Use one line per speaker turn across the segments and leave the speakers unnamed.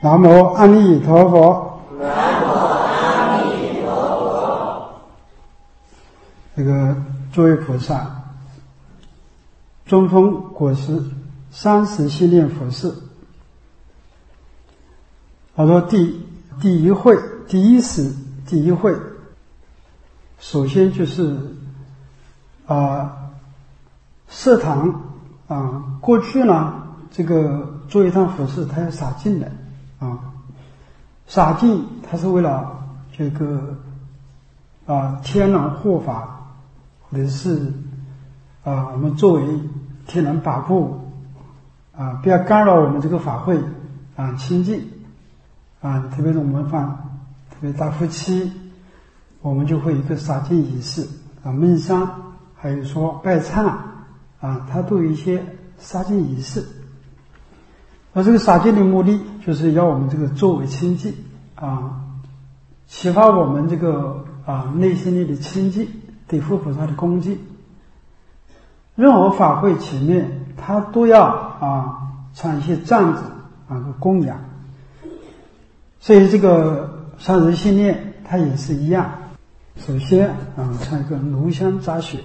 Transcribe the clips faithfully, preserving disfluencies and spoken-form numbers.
南无阿弥陀佛。
南无阿弥陀佛。
这个诸位菩萨，中峰果实三十系列佛事，好多第第一会、第一时、第一会，首先就是啊，设堂啊，过去呢，这个做一趟佛事，它要洒净的啊，洒净它是为了这个啊天人护法，或者是啊我们作为天人把部啊，不要干扰我们这个法会啊清净啊，特别是我们放特别大夫妻，我们就会有一个洒净仪式啊，闷香，还有说拜忏啊，它都有一些洒净仪式。而这个洒净的目的，就是要我们这个作为清净啊，启发我们这个啊内心里的清净，对佛菩萨的恭敬。任何法会前面，它都要啊唱一些赞子啊供养。所以这个三十系列它也是一样。首先啊唱一个炉香杂学，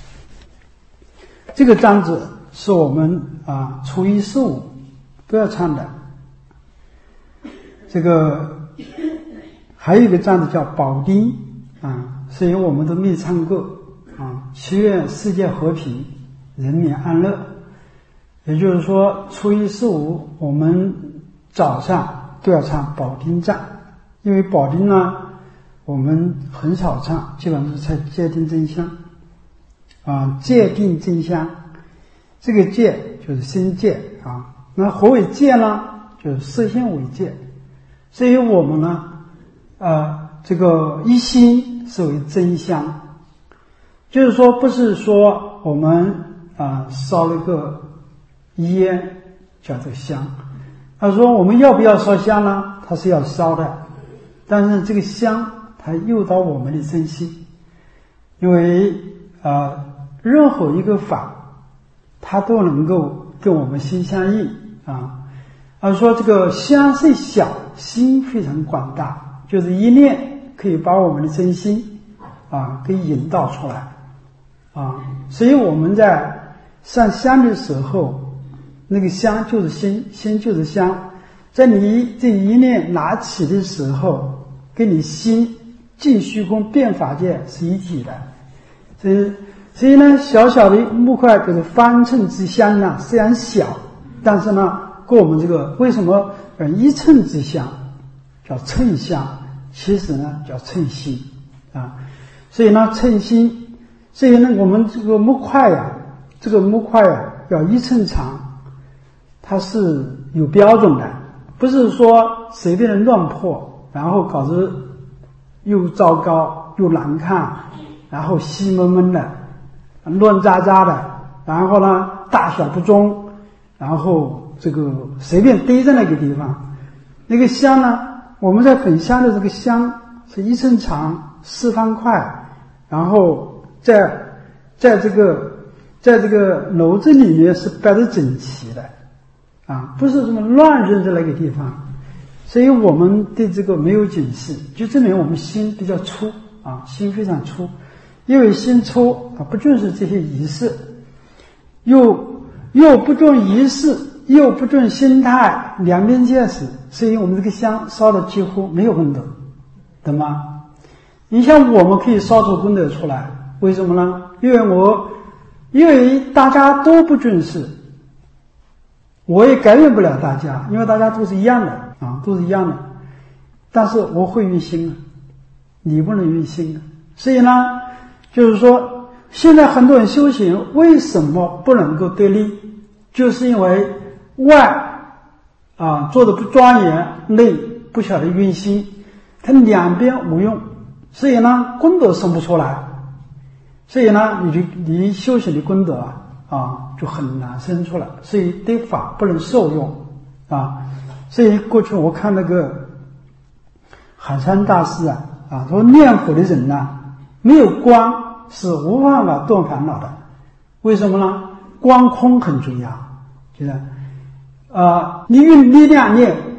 这个章子是我们啊初一十五都要唱的。这个还有一个章子叫宝丁啊，是因为我们都没唱过啊，祈愿世界和平，人民安乐。也就是说，初一十五我们早上都要唱宝丁赞，因为宝丁呢我们很少唱，基本上是在戒定真香啊，戒定真香。这个戒就是心戒啊，那何为戒呢？就是色心为戒。所以我们呢呃这个一心是为真香，就是说不是说我们啊、呃、烧了个烟叫做香，他说我们要不要烧香呢？它是要烧的，但是这个香它诱导我们的真心，因为呃任何一个法它都能够跟我们心相应啊。而说这个香是小，心非常广大，就是一念可以把我们的真心啊给引导出来啊。所以我们在上香的时候，那个香就是心，心就是香，在你这一念拿起的时候，跟你心进虚空变法界是一体的。所以所以呢，小小的木块就是方寸之香呢，虽然小，但是呢跟我们这个为什么呃一寸之香叫称香，其实呢叫称心啊。所以呢称心，所以呢我们这个木块呀、啊，这个木块呀、啊、要一寸长，它是有标准的，不是说随便的乱破，然后搞得又糟糕又难看，然后稀闷闷的乱渣渣的，然后呢大小不中，然后这个随便堆在那个地方。那个香呢，我们在粉香的这个香是一寸长四方块，然后在在这个在这个楼子里面是摆得整齐的啊，不是这么乱扔在那个地方。所以我们对这个没有警示，就证明我们心比较粗啊，心非常粗。因为心粗啊，不重视这些仪式，又又不重仪式，又不重心态，两边皆是，所以我们这个香烧的几乎没有功德，懂吗？你像我们可以烧出功德出来，为什么呢？因为我因为大家都不重视，我也改变不了大家，因为大家都是一样的啊，都是一样的。但是我会用心啊，你不能用心啊。所以呢就是说现在很多人修行为什么不能够得力，就是因为外啊做的不庄严，内不晓得用心，它两边无用，所以呢功德生不出来，所以呢你就你修行的功德啊啊就很难生出来，所以对法不能受用啊。所以过去我看那个海山大师啊啊说念佛的人呐、啊没有光是无办法断烦恼的，为什么呢？光空很重要，就是啊、呃，你用力量念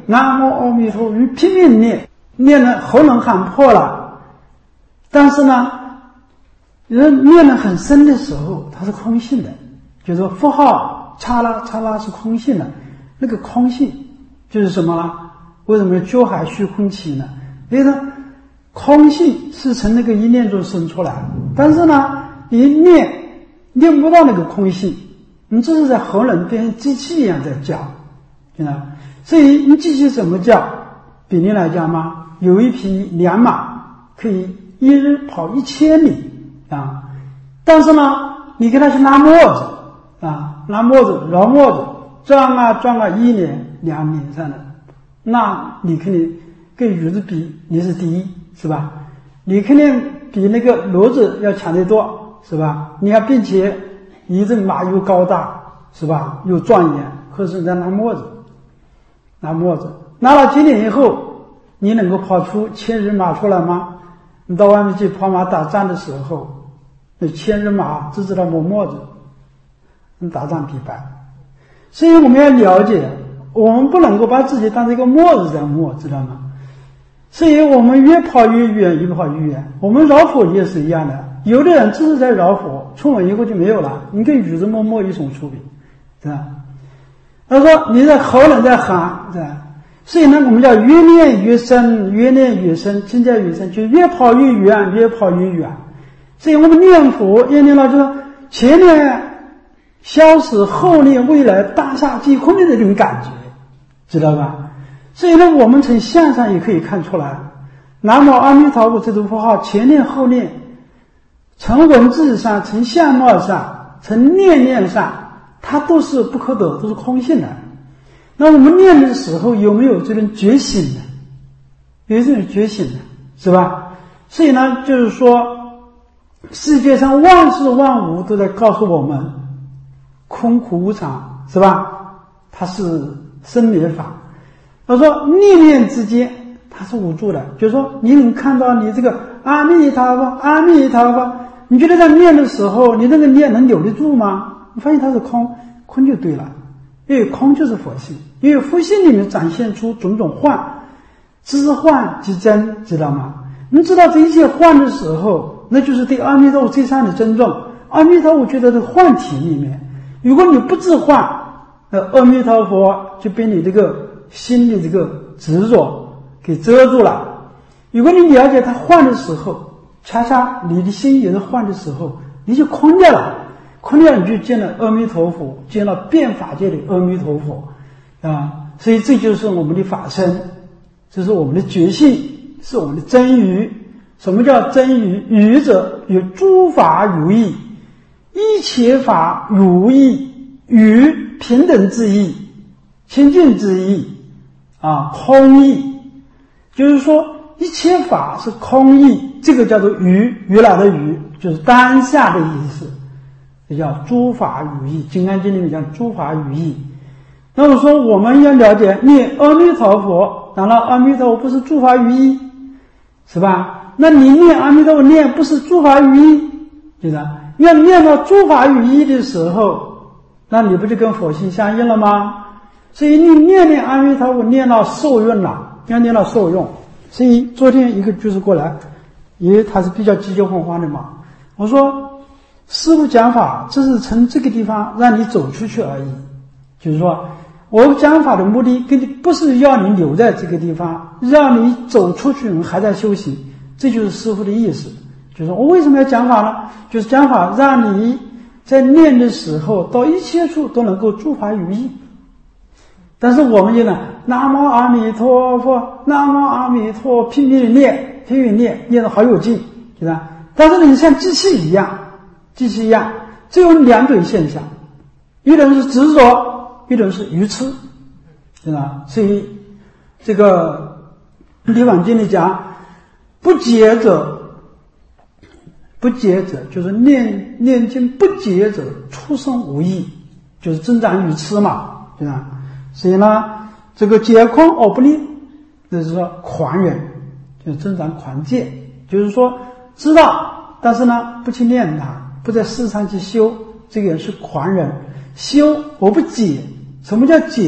南无阿弥陀佛，拼命念，念了喉咙喊破了，但是呢，人念得很深的时候，它是空性的，就是说符号嚓啦嚓啦是空性的，那个空性就是什么呢？为什么觉海虚空起呢？因为呢，空性是从那个一念中生出来，但是呢，你念念不到那个空性，你这是在喉咙变成机器一样在叫，对吧？所以你机器怎么叫？比例来讲嘛，有一匹良马可以一日跑一千里啊，但是呢，你给它去拉磨子啊，拉磨子揉磨子，转啊转啊，一年两年三年，那你肯定跟鱼子比，你是第一，是吧？你肯定比那个骡子要强得多，是吧？你看，并且一阵马又高大，是吧？又庄严，可是在拉磨子，拉磨子，拿了几年以后，你能够跑出千人马出来吗？你到外面去跑马打仗的时候，那千人马只知道磨磨子，跟打仗比败。所以我们要了解，我们不能够把自己当成一个磨子在磨，知道吗？所以我们越跑越远，越跑越远。我们绕佛也是一样的，有的人只是在绕佛，冲完以后就没有了，你跟雨子默默一种出别，是吧？他说你在喉咙在喊，是吧？所以呢，我们叫越念越深，越念越深，境界越深，就越跑越远，越跑越远。所以我们念佛也念了，就是前念消失，后念未来，当下即空的那种感觉，知道吧？所以呢，我们从相上也可以看出来，南无阿弥陀佛这种符号前念后念，从文字上，从相貌上，从念念上，它都是不可得，都是空性的。那我们念的时候有没有这种觉醒呢？有这种觉醒的，是吧？所以呢，就是说世界上万事万物都在告诉我们空苦无常，是吧？它是生灭法。他说念念之间它是无助的，就是说你能看到你这个阿弥陀佛阿弥陀佛，你觉得在念的时候你那个念能留得住吗？你发现它是空，空就对了，因为空就是佛性，因为佛性里面展现出种种幻，知幻即真，知道吗？你知道这一切幻的时候，那就是对阿弥陀佛最上的尊重。阿弥陀佛觉得这幻体里面，如果你不知幻，那阿弥陀佛就被你这个心里这个执着给遮住了。如果你了解它幻的时候，恰恰你的心也是幻的时候，你就空掉了，空掉你就见了阿弥陀佛，见了变法界的阿弥陀佛啊！所以这就是我们的法身，这是我们的觉性，是我们的真语。什么叫真语？语者有诸法如意，一切法如意，语平等之意，清净之意啊，空意，就是说一切法是空意，这个叫做语，语来的语就是当下的意思，这叫诸法如意。金刚经里面讲诸法如意。那么说我们要了解念阿弥陀佛，难道阿弥陀佛不是诸法如意，是吧？那你念阿弥陀佛念不是诸法如意，对吧？要念到诸法如意的时候，那你不就跟佛性相应了吗？所以你念念阿弥陀佛念到受用了，要念到受用。所以昨天一个居士过来，因为他是比较急急慌慌的嘛，我说师父讲法只是从这个地方让你走出去而已，就是说我讲法的目的跟你不是要你留在这个地方，让你走出去，你还在修行，这就是师父的意思。就是说我为什么要讲法呢？就是讲法让你在念的时候到一切处都能够诸法如意。但是我们就呢，南无阿弥陀佛，南无阿弥陀佛，拼命的念，拼命念，念得好有劲，对吧？但是你像机器一样，机器一样，只有两种现象，一种是执着，一种是愚痴，对吧？所以这个《地藏经》里讲，不解者，不解者就是念念经不解者，出生无益，就是增长愚痴嘛，对吧？所以呢，这个解空而不念，就是说狂人，就是增长狂戒，就是说知道，但是呢不去念它，不在世上去修，这个也是狂人。修我不解，什么叫解？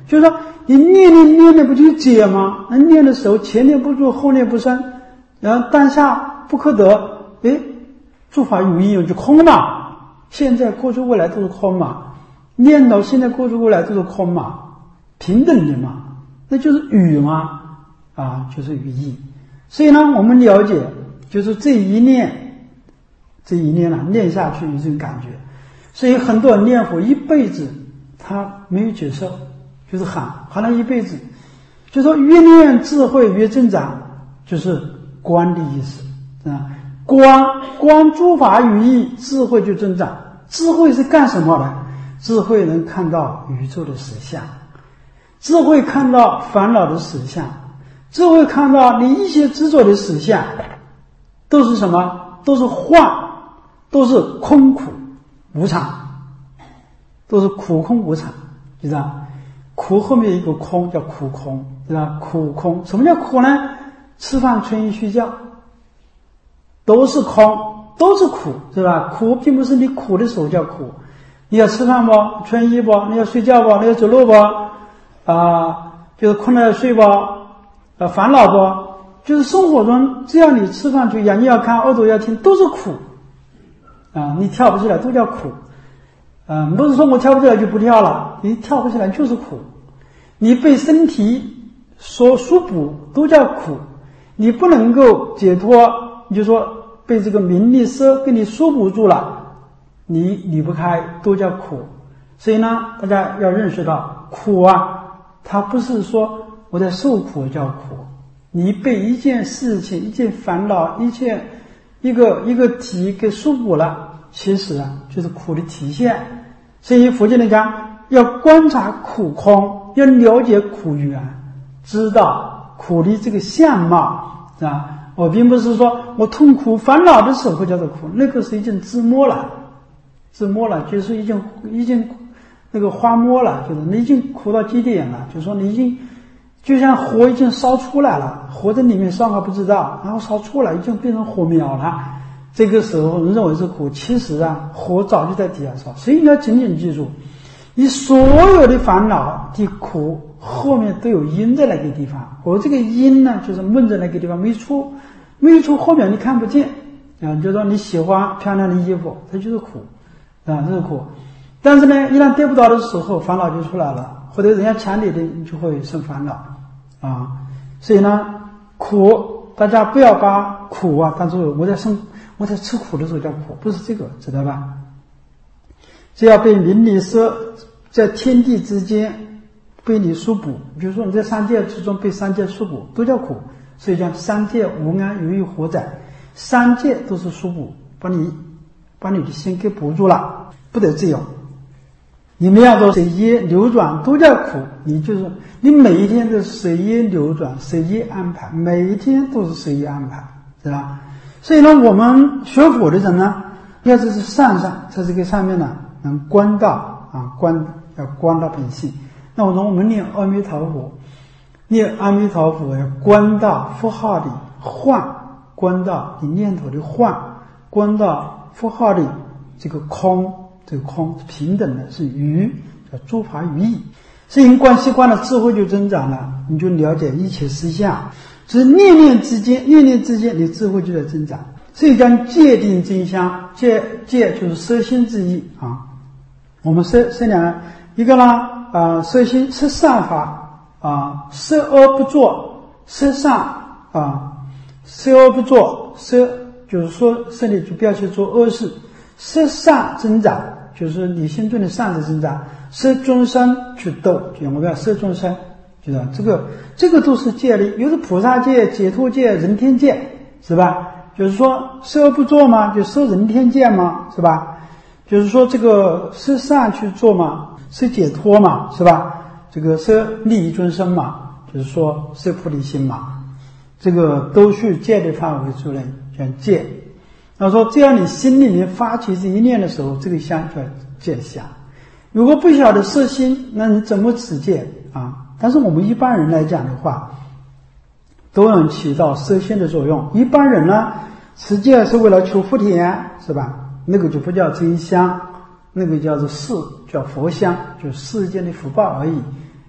就是说你念念念的不就解吗？那念的时候前念不住后念不生，然后当下不可得，诶，诸法如意就空嘛，现在过去未来都是空嘛，念头现在过去未来都是空嘛，平等的嘛，那就是语嘛，啊，就是语义。所以呢，我们了解就是这一念这一念啊，念下去有这种感觉。所以很多人念佛一辈子他没有接受，就是喊喊了一辈子，就说越念智慧越增长，就是观的意思啊。观观诸法语义，智慧就增长。智慧是干什么的？智慧能看到宇宙的实相，智慧看到烦恼的实相，智慧看到你一些执着的实相，都是什么？都是幻，都是空苦无常，都是苦空无常，知道吧？苦后面一个空叫苦空，知道吧？苦空，什么叫苦呢？吃饭、穿衣、睡觉都是空，都是苦，是吧？苦并不是你苦的时候叫苦，你要吃饭不？穿衣不？你要睡觉不？你要走路不？啊、呃，就是困了要睡不？呃，烦恼不？就是生活中只要你吃饭就眼睛要看，耳朵要听，都是苦啊！你跳不起来都叫苦，嗯、呃，不是说我跳不起来就不跳了，你跳不起来就是苦。你被身体所束缚都叫苦，你不能够解脱，你就说被这个名利色给你束缚住了，你离不开都叫苦。所以呢，大家要认识到苦啊，它不是说我在受苦叫苦，你被一件事情、一件烦恼、一件一个一个体给束缚了，其实啊就是苦的体现。所以佛经里讲要观察苦空，要了解苦缘，知道苦的这个相貌，是吧？我并不是说我痛苦烦恼的时候会叫做苦，那个是已经自摸了，自摸了就是已经已经那个花摸了，就是你已经苦到极点了，就是说你已经就像火已经烧出来了，火在里面烧还不知道，然后烧出来已经变成火苗了，这个时候认为是苦，其实啊火早就在底下烧。所以你要紧紧记住，你所有的烦恼的苦后面都有因在那个地方，我这个因呢就是闷在那个地方没出，没出后面你看不见啊，就说你喜欢漂亮的衣服，它就是苦啊，这是苦。但是呢，一旦得不到的时候，烦恼就出来了，或者人家抢你的，你就会生烦恼啊。所以呢，苦大家不要把苦啊当作我在生我在吃苦的时候叫苦，不是这个，知道吧？只要被名利色在天地之间被你束缚，比如说你在三界之中被三界束缚，都叫苦。所以讲三界无安，有一火灾，三界都是束缚，把你把你的心给缚住了，不得自由。你们要做随业流转都叫苦，你就是你每一天都随业流转，随业安排，每一天都是随业安排，是吧？所以呢，我们学佛的人呢，要是是善上，在这个上面呢，能观到啊，观要观到本性。那我说我们念阿弥陀佛，念阿弥陀佛要观到符号的幻，观到你念头的幻，观到符号的这个空。这个空是平等的，是余，叫诸法于义。所以你观习惯了，智慧就增长了，你就了解一切实相。只是念念之间，念念之间，你智慧就在增长。所以讲戒定真相，戒戒就是摄心之意啊。我们摄摄两个，一个呢啊、呃，摄心摄善法啊，摄恶不作，摄善啊，摄恶不作，摄就是说摄你就不要去做恶事。摄善增长，就是你心中的善的增长；摄众生去斗，就我们要摄众生，就是这个，这个都是戒律，有的菩萨戒、解脱戒、人天戒，是吧？就是说摄恶不作嘛，就摄人天戒嘛，是吧？就是说这个摄善去做嘛，摄解脱嘛，是吧？这个摄利益众生嘛，就是说摄菩提心嘛，这个都是戒的范围之内，叫戒。他说只要你心里面发起这一念的时候，这个相叫戒相。如果不晓得摄心，那你怎么持戒啊？但是我们一般人来讲的话，都能起到摄心的作用。一般人呢持戒是为了求福田，是吧？那个就不叫真香，那个叫做世，叫佛香，就是世间的福报而已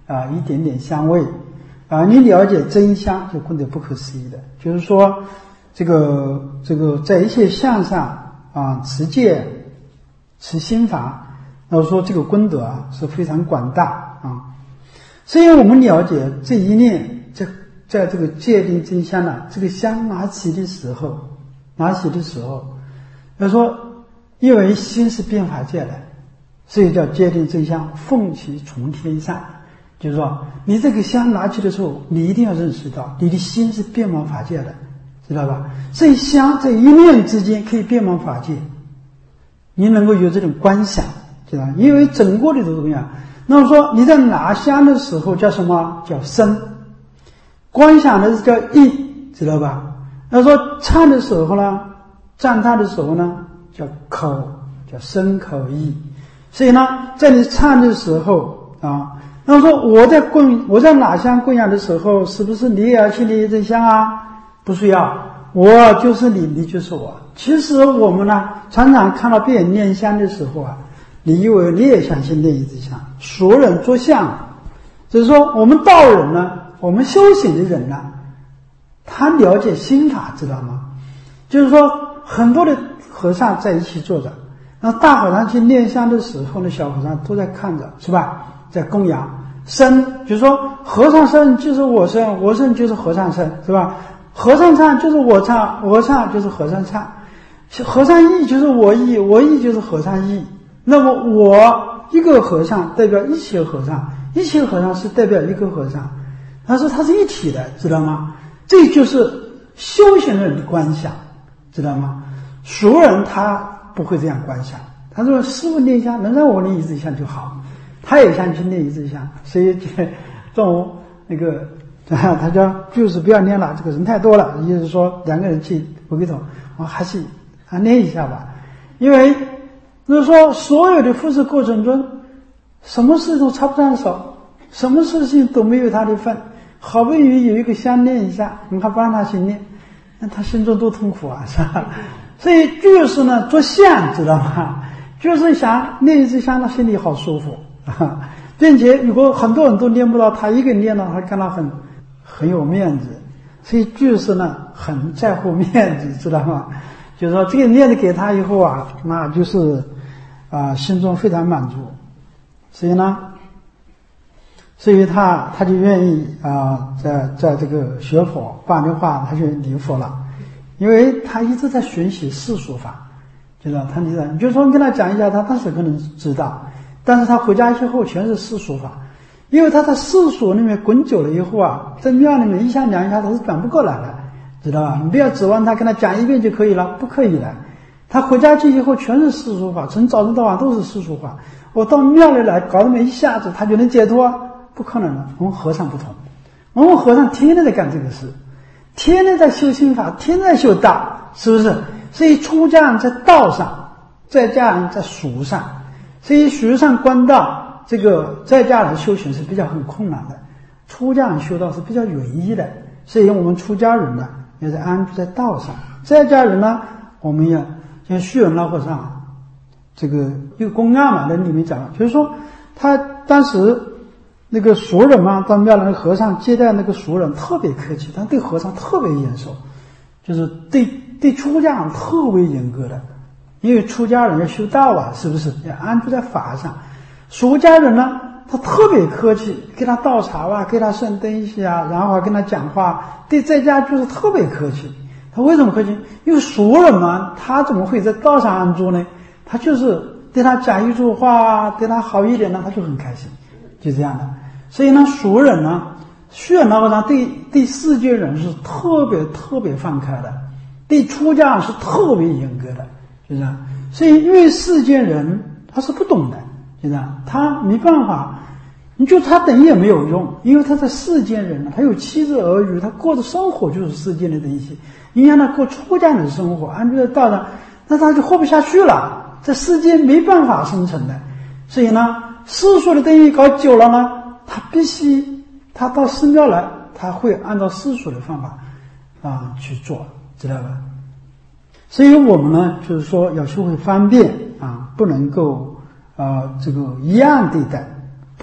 啊一点点香味啊，你了解真香就功德不可思议的。就是说，这个这个在一切相上啊持戒、持心法，那说这个功德啊是非常广大啊。所以我们了解这一念，在在这个戒定真香呢，这个香拿起的时候，拿起的时候，要说因为心是变法界的，所以叫戒定真香，奉其从天上。就是说，你这个香拿起的时候，你一定要认识到你的心是变盲法界的，知道吧？这香在一念之间可以变盲法界，你能够有这种观想，知道吧？因为整个的都是这样。那么说你在拿香的时候叫什么？叫身。观想的是叫意，知道吧？那说唱的时候呢，赞叹的时候呢，叫口，叫身口意。所以呢，在你唱的时候啊，那么说我在供我在拿香供养的时候，是不是你也要去念一支香啊？不需要，我就是你，你就是我。其实我们呢，常常看到别人念香的时候啊，你以为你也想去念一支香。俗人作相，就是说我们道人呢，我们修行的人呢，他了解心法，知道吗？就是说很多的和尚在一起坐着，那大和尚去念香的时候呢，小和尚都在看着，是吧？在供养身，就是说和尚身就是我身，我身就是和尚身，是吧？和尚唱就是我唱，我唱就是和尚唱，和尚意就是我意，我意就是和尚意。那么我一个和尚代表一切和尚，一切和尚是代表一个和尚，他说它是一体的，知道吗？这就是修行人的观想，知道吗？俗人他不会这样观想，他说师父念香能让我念一支香就好，他也想去念一支香，所以这种那个他叫就是不要念了，这个人太多了，意思是说两个人去不给走，我还是啊念一下吧。因为就是说所有的复试过程中，什么事都插不上手，什么事情都没有他的份，好不容易有一个香念一下，你还不让他去念，那他心中多痛苦啊，是吧？所以就是呢做相，知道吗？就是想念一支香，他心里好舒服啊，并且如果很多人都念不到，他一个人念到，他感到很很有面子，所以就是呢很在乎面子，知道吗？就是说这个念子给他以后啊，那就是啊、呃、心中非常满足，所以呢，所以他他就愿意啊、呃、在在这个学佛，不然的话他就离佛了，因为他一直在学习世俗法，知道他你你就说跟他讲一下，他当时可能知道，但是他回家以后全是世俗法。因为他在世俗里面滚久了以后啊，在庙里面一下两下他是转不过来了，知道吧？你不要指望他跟他讲一遍就可以了，不可以的。他回家去以后全是世俗法，从早晨到晚都是世俗法。我到庙里来搞那么一下子他就能解脱，不可能的。我们和尚不同，我们和尚天天在干这个事，天天在修心法，天天在修道，是不是？所以出家人在道上，在家人在俗上，所以俗上观道。这个在家人修行是比较很困难的，出家人修道是比较容易的，所以我们出家人呢也是安住在道上，在家人呢我们要像虚云老和尚这个一个公案嘛，那里面讲就是说他当时那个俗人嘛，到庙里的和尚接待那个俗人特别客气，但对和尚特别严守，就是对对出家人特别严格的，因为出家人要修道啊，是不是要安住在法上。俗家人呢，他特别客气，给他倒茶啊，给他送东西啊，然后跟他讲话，对在家就是特别客气。他为什么客气？因为俗人嘛，他怎么会在道上安住呢？他就是对他讲一句话，对他好一点呢，他就很开心，就这样的。所以呢，俗人呢，虚云老和尚对对世间人是特别特别放开的，对出家人是特别严格的，就这样。所以因为世间人他是不懂的。他没办法，你就他等也没有用，因为他在世间人，他有妻子儿女，他过的生活就是世间的东西。你让他过出家人的生活，安住在道上，那他就活不下去了，在世间没办法生存的。所以呢，世俗的东西搞久了呢，他必须他到寺庙来，他会按照世俗的方法啊去做，知道吧？所以我们呢，就是说要学会方便啊，不能够。呃，这个一样对待，不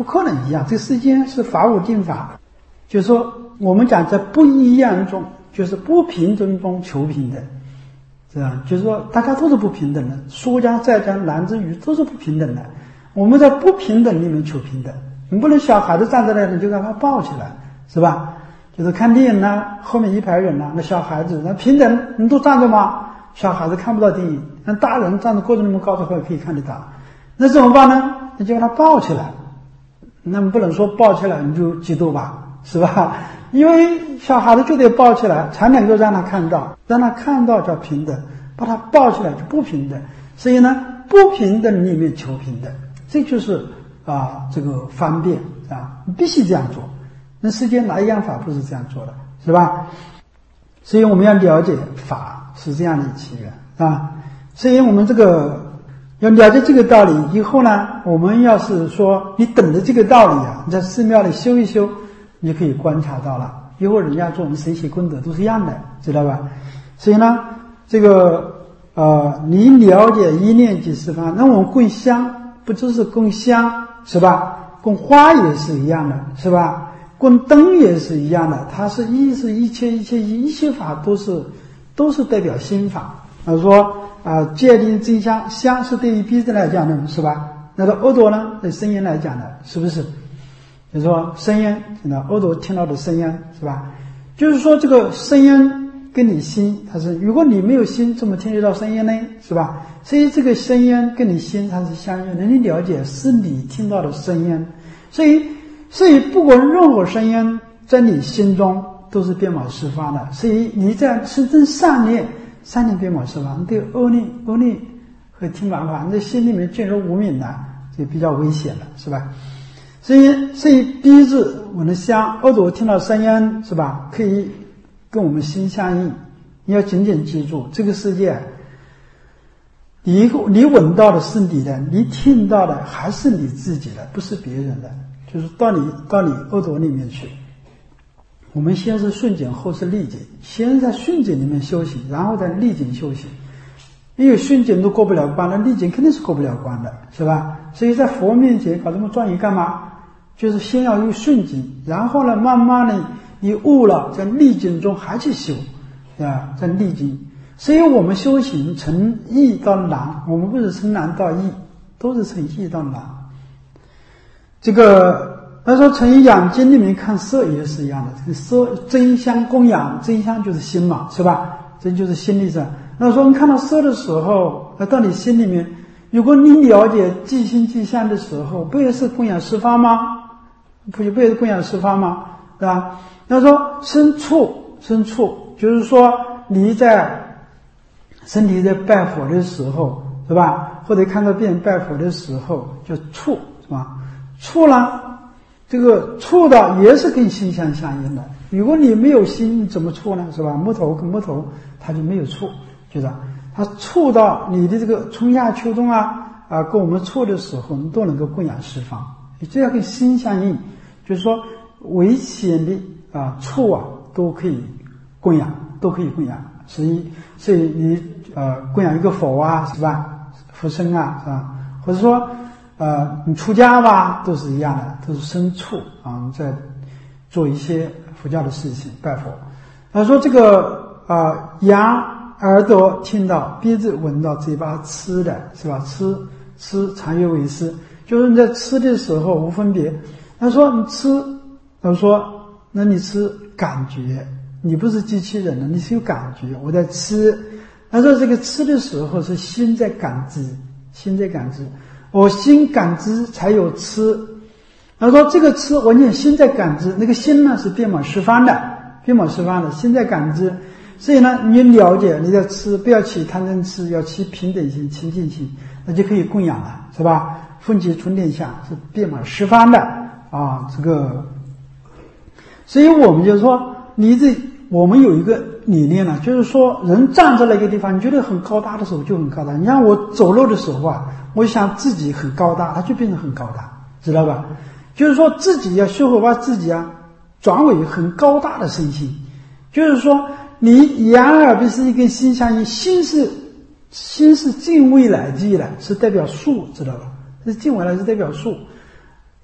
不可能一样。这个世间是法无定法，就是说我们讲在不一样中，就是不平等中求平等，是吧？就是说大家都是不平等的，书家在家男之女都是不平等的，我们在不平等里面求平等。你不能小孩子站在那里就让他抱起来，是吧？就是看电影呢，后面一排人呢，那小孩子那平等，你都站着吗？小孩子看不到电影，那大人站着个子那么高的话可以看得到，那怎么办呢？那就让他抱起来。那么不能说抱起来你就嫉妒吧，是吧？因为小孩子就得抱起来才能够让他看到，让他看到叫平等，把他抱起来就不平等。所以呢，不平等里面求平等，这就是啊这个方便啊，必须这样做。那世间哪一样法不是这样做的，是吧？所以我们要了解法是这样的起源啊。所以我们这个要了解这个道理以后呢，我们要是说你等着这个道理啊，你在寺庙里修一修，你就可以观察到了。以后人家做我们谁写功德都是一样的，知道吧？所以呢，这个呃，你了解一念即十方，那我们供香不就是供香，是吧？供花也是一样的，是吧？供灯也是一样的，它是一是一切一切一切法都是都是代表心法。他说啊、呃，界定真香，香是对于鼻子来讲的，是吧？那个耳朵呢，对声音来讲的，是不是？就是说声音，那耳朵听到的声音，是吧？就是说这个声音跟你心，它是如果你没有心，怎么听得到声音呢？是吧？所以这个声音跟你心它是相应的，你了解是你听到的声音，所以。所以不管任何声音在你心中都是遍满十方的，所以你在真正善念，善念遍满十方，对恶念恶念会听完法，你在心里面进入无明呢，就比较危险了，是吧？所以所以鼻子闻的香，耳朵听到声音，是吧？可以跟我们心相应。你要紧紧记住，这个世界你你闻到的是你的，你听到的还是你自己的，不是别人的，就是到你到你耳朵里面去。我们先是顺境，后是逆境，先在顺境里面修行，然后在逆境修行。因为顺境都过不了关了，逆境肯定是过不了关的，是吧？所以在佛面前搞这么庄严干嘛？就是先要有顺境，然后呢，慢慢的你悟了，在逆境中还去修，啊，在逆境。所以我们修行从易到难，我们不是从难到易，都是从易到难。这个他说从养经里面看色也是一样的，这个色真香供养，真香就是心嘛，是吧？真就是心力上。那说你看到色的时候，到你心里面，如果你了解即心即相的时候，不也是供养十方吗？不不也是供养十方吗？对吧？他说生处生处，就是说你在身体在拜佛的时候，是吧？或者看到别人拜佛的时候，叫触，是吧？触呢，这个触的也是跟心相相应的。如果你没有心，你怎么触呢？是吧？木头跟木头，它就没有触，就是它触到你的这个春夏秋冬啊啊，跟我们触的时候，你都能够供养十方。你这样跟心相应，就是说危险的啊触啊都可以供养，都可以供养。所以，所以你呃供养一个佛啊，是吧？佛身啊，是吧？或者说呃你出家吧，都是一样的，都是身处啊，在做一些佛教的事情，拜佛。他说这个啊羊耳朵听到，鼻子闻到，嘴巴吃的，是吧？吃吃常悦为师，就是你在吃的时候无分别。他说你吃，他说那你吃感觉。你不是机器人了，你是有感觉。我在吃，他说这个吃的时候是心在感知，心在感知，我心感知才有吃。他说这个吃完全心在感知，那个心呢是遍满十方的，遍满十方的，心在感知。所以呢，你了解你在吃，不要起贪嗔痴，要起平等心、清净心，那就可以供养了，是吧？风起春天下是遍满十方的啊，这个。所以我们就说，你这。我们有一个理念呢，就是说人站在那个地方，你觉得很高大的时候就很高大。你让我走路的时候啊，我想自己很高大，它就变成很高大，知道吧？就是说自己要学会把自己啊转为很高大的身心。就是说你眼耳鼻是一根心相应，心是心是近未来际的，是代表数，知道吧？是近未来是代表数。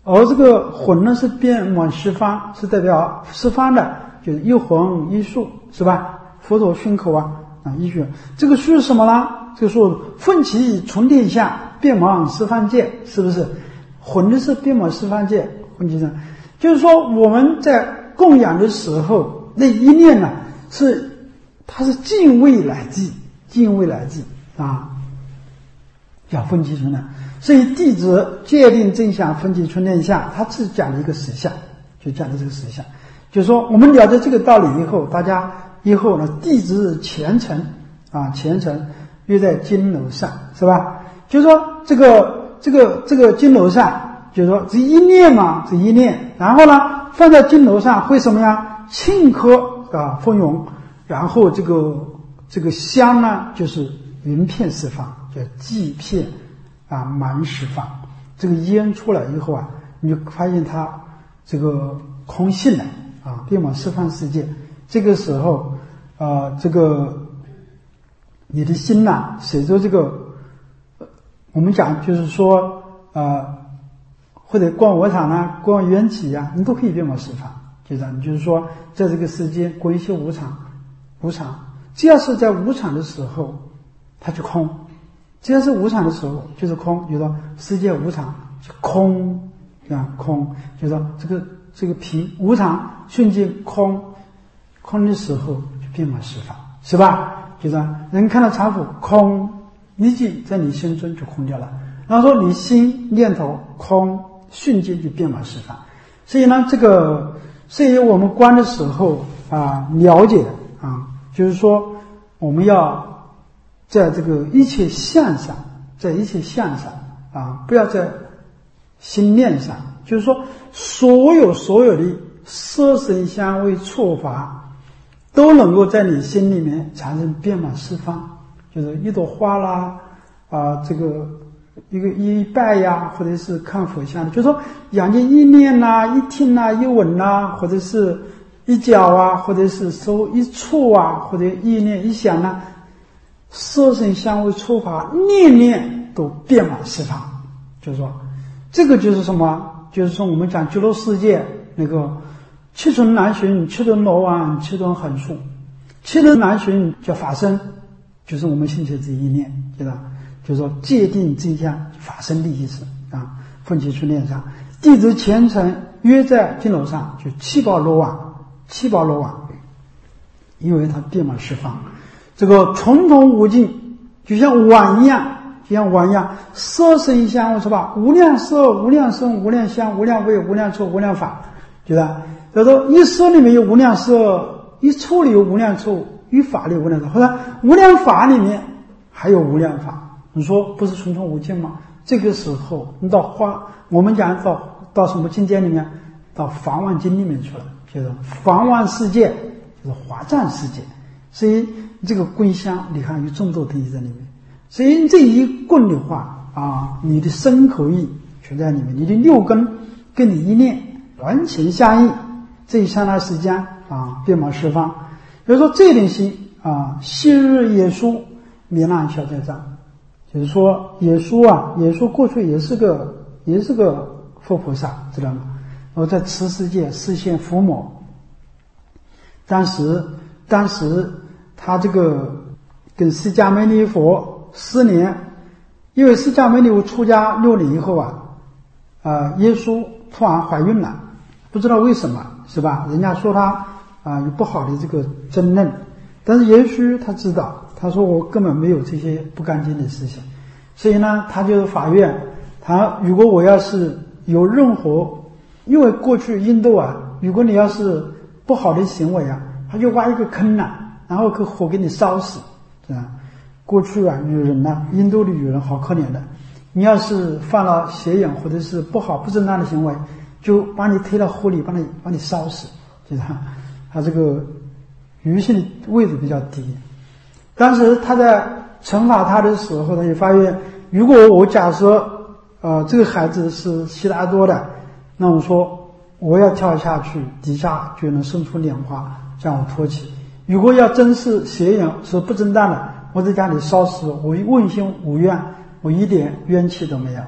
而这个混呢是遍满十方，是代表十方的，就是一混一数，是吧？佛陀熏口啊啊一句，这个数是什么呢？这个数奋起纯天下，遍满十方界，是不是？混的是遍满十方界，混起上，就是说我们在供养的时候，那一念呢是它是敬畏来记，敬畏来记啊，叫奋起纯的。所以弟子界定真相，奋起纯天下，他是讲了一个实相，就讲的这个实相，就是说我们了解这个道理以后，大家以后呢，弟子虔诚啊，虔诚约在金楼上，是吧？就是说这个这个这个金楼上，就是说这一念嘛，这一念，然后呢放在金楼上会什么呀？庆科啊丰荣，然后这个这个香呢，就是云片四方，叫祭片啊满十方。这个烟出来以后啊，你就发现它这个空性了啊，遍满十方世界。这个时候啊，这个你的心呐、啊，随着这个我们讲就是说呃，或者观我场啊，观缘起啊，你都可以遍满十方。就这样，就是说在这个世间观一些无常，无常只要是在无常的时候它就空，只要是无常的时候就是空，就是说世界无常就空啊，空就是说这个这个平无常瞬间空，空的时候就遍满十方，是吧？就这样，人看到常否空，立即在你心中就空掉了。然后说你心念头空，瞬间就遍满十方。所以呢，这个所以我们观的时候啊，了解啊，就是说我们要在这个一切相上，在一切相上啊，不要在心念上，就是说所有所有的色声香味触法都能够在你心里面产生遍满十方，就是一朵花啦啊，这个一个一拜呀，或者是看佛像，就是说眼睛一念呐、啊、一听呐、啊、一闻呐、啊，或者是一脚啊，或者是手一触啊，或者意念一想啊，色声香味触法念念都遍满十方。就是说这个就是什么？就是说我们讲极乐世界那个七重难寻，七重罗网，七重横竖，七重难寻叫法身，就是我们心切这一念，知道？就是说界定真相，法身的意思啊，奋起纯天下，弟子虔诚约在金楼上，就七宝罗网，七宝罗网，因为它遍满十方，这个重重无尽，就像网一样，就像网一样，色声香味是吧？无量色、无量声、无量香、无量味、无量触、无量法，觉得？就是说一色里面有无量色，一触里有无量触，一法里有无量色，或者无量法里面还有无量法。你说不是重重无尽吗？这个时候你到花，我们讲到到什么境界里面？到梵网经里面去了，就是梵网世界，就是华藏世界。所以这个棍香，你看有众多东西在里面。所以这一棍的话啊，你的身口意全在里面，你的六根跟你一念完全相应。这一刹那时间啊，遍满十方。比如说这点心啊，昔日耶稣弥难小在藏。就是说耶稣啊，耶稣过去也是个也是个佛菩萨，知道吗？然后在此世界实现伏魔，当时当时他这个跟释迦牟尼佛四年，因为释迦牟尼佛出家六年以后啊，呃，耶稣突然怀孕了，不知道为什么，是吧？人家说他啊、呃、有不好的这个争论，但是耶稣他知道。他说我根本没有这些不干净的事情，所以呢，他就是法院，他如果我要是有任何，因为过去印度啊，如果你要是不好的行为啊，他就挖一个坑呐、啊，然后可火给你烧死，是吧？过去啊，女人呐、啊，印度的女人好可怜的，你要是犯了邪淫或者是不好不正当的行为，就把你推到火里，把你把你烧死，就是他他这个女性的位置比较低。当时他在惩罚他的时候，他就发现，如果我假设呃这个孩子是悉达多的，那我说我要跳下去，底下就能生出莲花将我托起。如果要真是邪淫是不正当的，我在家里烧死我，我问心无怨，我一点冤气都没有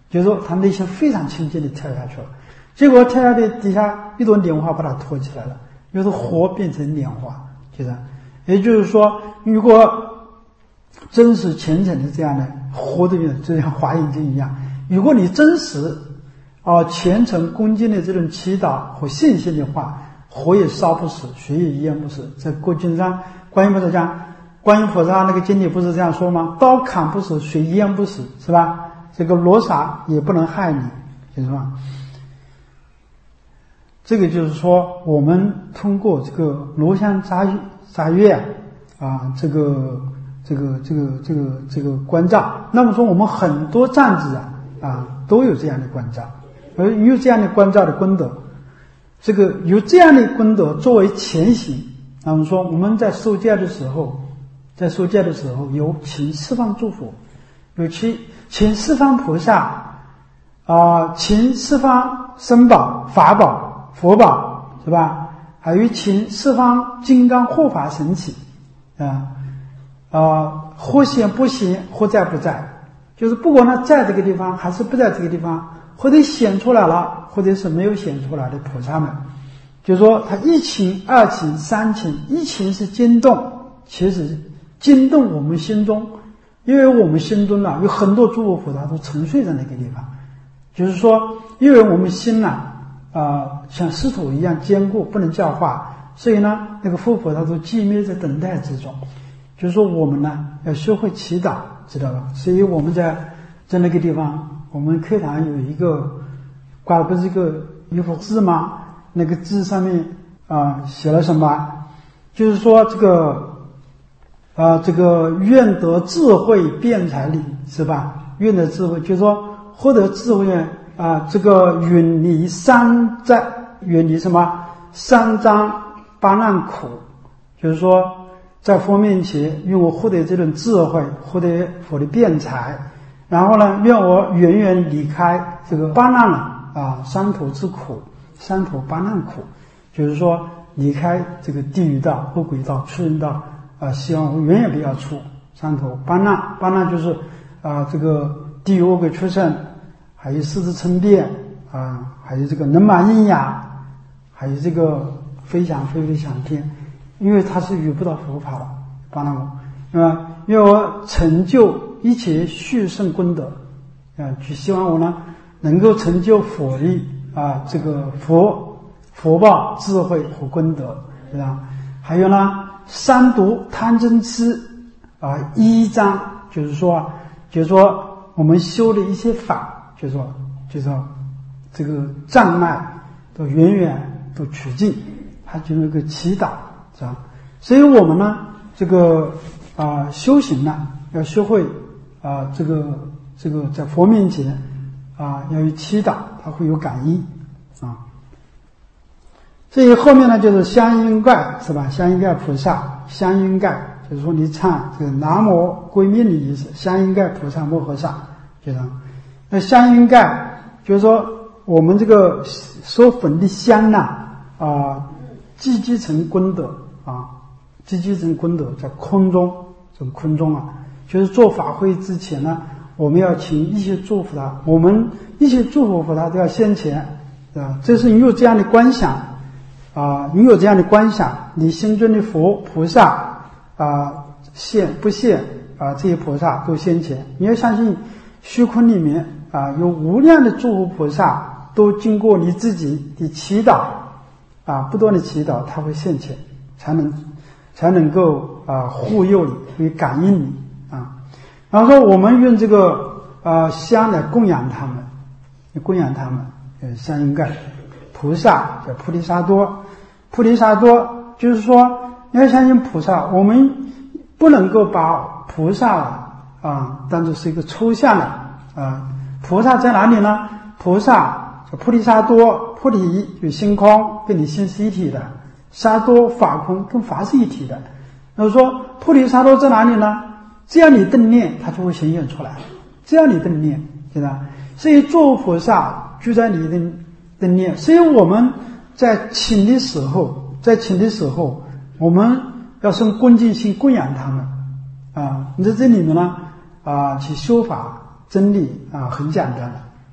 就是说他内心非常清净的跳下去了，结果跳下去底下一朵莲花把他托起来了，就是火变成莲花，就是也就是说，如果真实虔诚的这样的活的人，就像华严经一样，如果你真实啊、呃、虔诚恭敬的这种祈祷和信心的话，火也烧不死，水也一淹不死。在过经上观音菩萨讲，观音菩萨那个经里不是这样说吗？刀砍不死，水淹不死，是吧？这个罗刹也不能害你，是吧？这个就是说，我们通过这个罗香扎扎月啊，这个这个这个这个这个关照，那么说我们很多站子啊啊都有这样的关照，而有这样的关照的功德，这个有这样的功德作为前行。那么说我们在受戒的时候，在受戒的时候有请四方诸佛，有请请四方菩萨啊、呃，请四方僧宝、法宝、佛宝，是吧？还有请四方金刚护法神起啊啊、呃，或显不显，或在不在，就是不管他在这个地方还是不在这个地方，或者显出来了，或者是没有显出来的菩萨们，就是说他一请、二请、三请，一请是惊动，其实惊动我们心中，因为我们心中呢有很多诸佛菩萨都沉睡在那个地方，就是说，因为我们心呢啊、呃、像石头一样坚固，不能教化，所以呢那个佛菩萨都寂灭在等待之中。就是说我们呢要学会祈祷，知道吧？所以我们在在那个地方，我们课堂有一个挂的不是一个一幅字吗？那个字上面啊、呃、写了什么？就是说这个啊、呃、这个愿得智慧辩才理，是吧？愿得智慧，就是说获得智慧啊、呃，这个远离三灾，远离什么三障八难苦，就是说在佛面前愿我获得这种智慧，获得佛的辩才，然后呢愿我远远离开这个八难了啊，三途之苦，三途八难苦，就是说离开这个地狱道、恶鬼道、畜生道啊，希望我远远不要出三途八难。八难就是啊这个地狱、恶鬼、畜生，还有四肢称辩啊，还有这个能满阴阳，还有这个飞翔飞飞翔天。因为他是遇不到佛法了，帮了我，对吧？因为我成就一切续胜功德，啊，就希望我呢能够成就佛力啊，这个佛佛报、智慧和功德，对吧？还有呢，三毒贪嗔痴啊，一章就是说，就是说我们修的一些法，就是说，就是说这个障碍都远远都取尽，它就是一个祈祷。是吧？所以我们呢，这个啊、呃、修行呢，要学会啊、呃、这个这个在佛面前啊、呃、要有祈祷，它会有感应啊。所以后面呢就是香应盖，是吧？香应盖菩萨，香应盖就是说你唱这个南无归命的意思，香应盖菩萨摩诃萨，就这样。那香应盖就是说我们这个所焚的香呢啊、呃，积积成功德。啊，积积成功德在空中，这个空中啊，就是做法会之前呢，我们要请一切祝福他，我们一切祝福佛他都要先前啊，这是你有这样的观想啊，你有这样的观想，你心中的佛菩萨啊，现不现啊，这些菩萨都先前，你要相信虚空里面啊有无量的祝福菩萨，都经过你自己的祈祷啊，不断的祈祷，他会现前。才能才能够啊护佑你，会感应你啊。然后说我们用这个啊香来供养他们，供养他们，呃香应盖菩萨叫菩提萨多，菩提萨多就是说你要相信菩萨，我们不能够把菩萨啊当作是一个抽象的啊。菩萨在哪里呢？菩萨叫菩提萨多，菩提就星空，跟你心是一体的。沙多法空跟法是一体的，那么说菩提沙多在哪里呢？只要你正念，它就会显现出来。只要你正念，对吧？所以诸菩萨就在你的正念。所以我们在请的时候，在请的时候，我们要生恭敬心供养他们啊。你在这里面呢啊，去修法真理啊，很简单的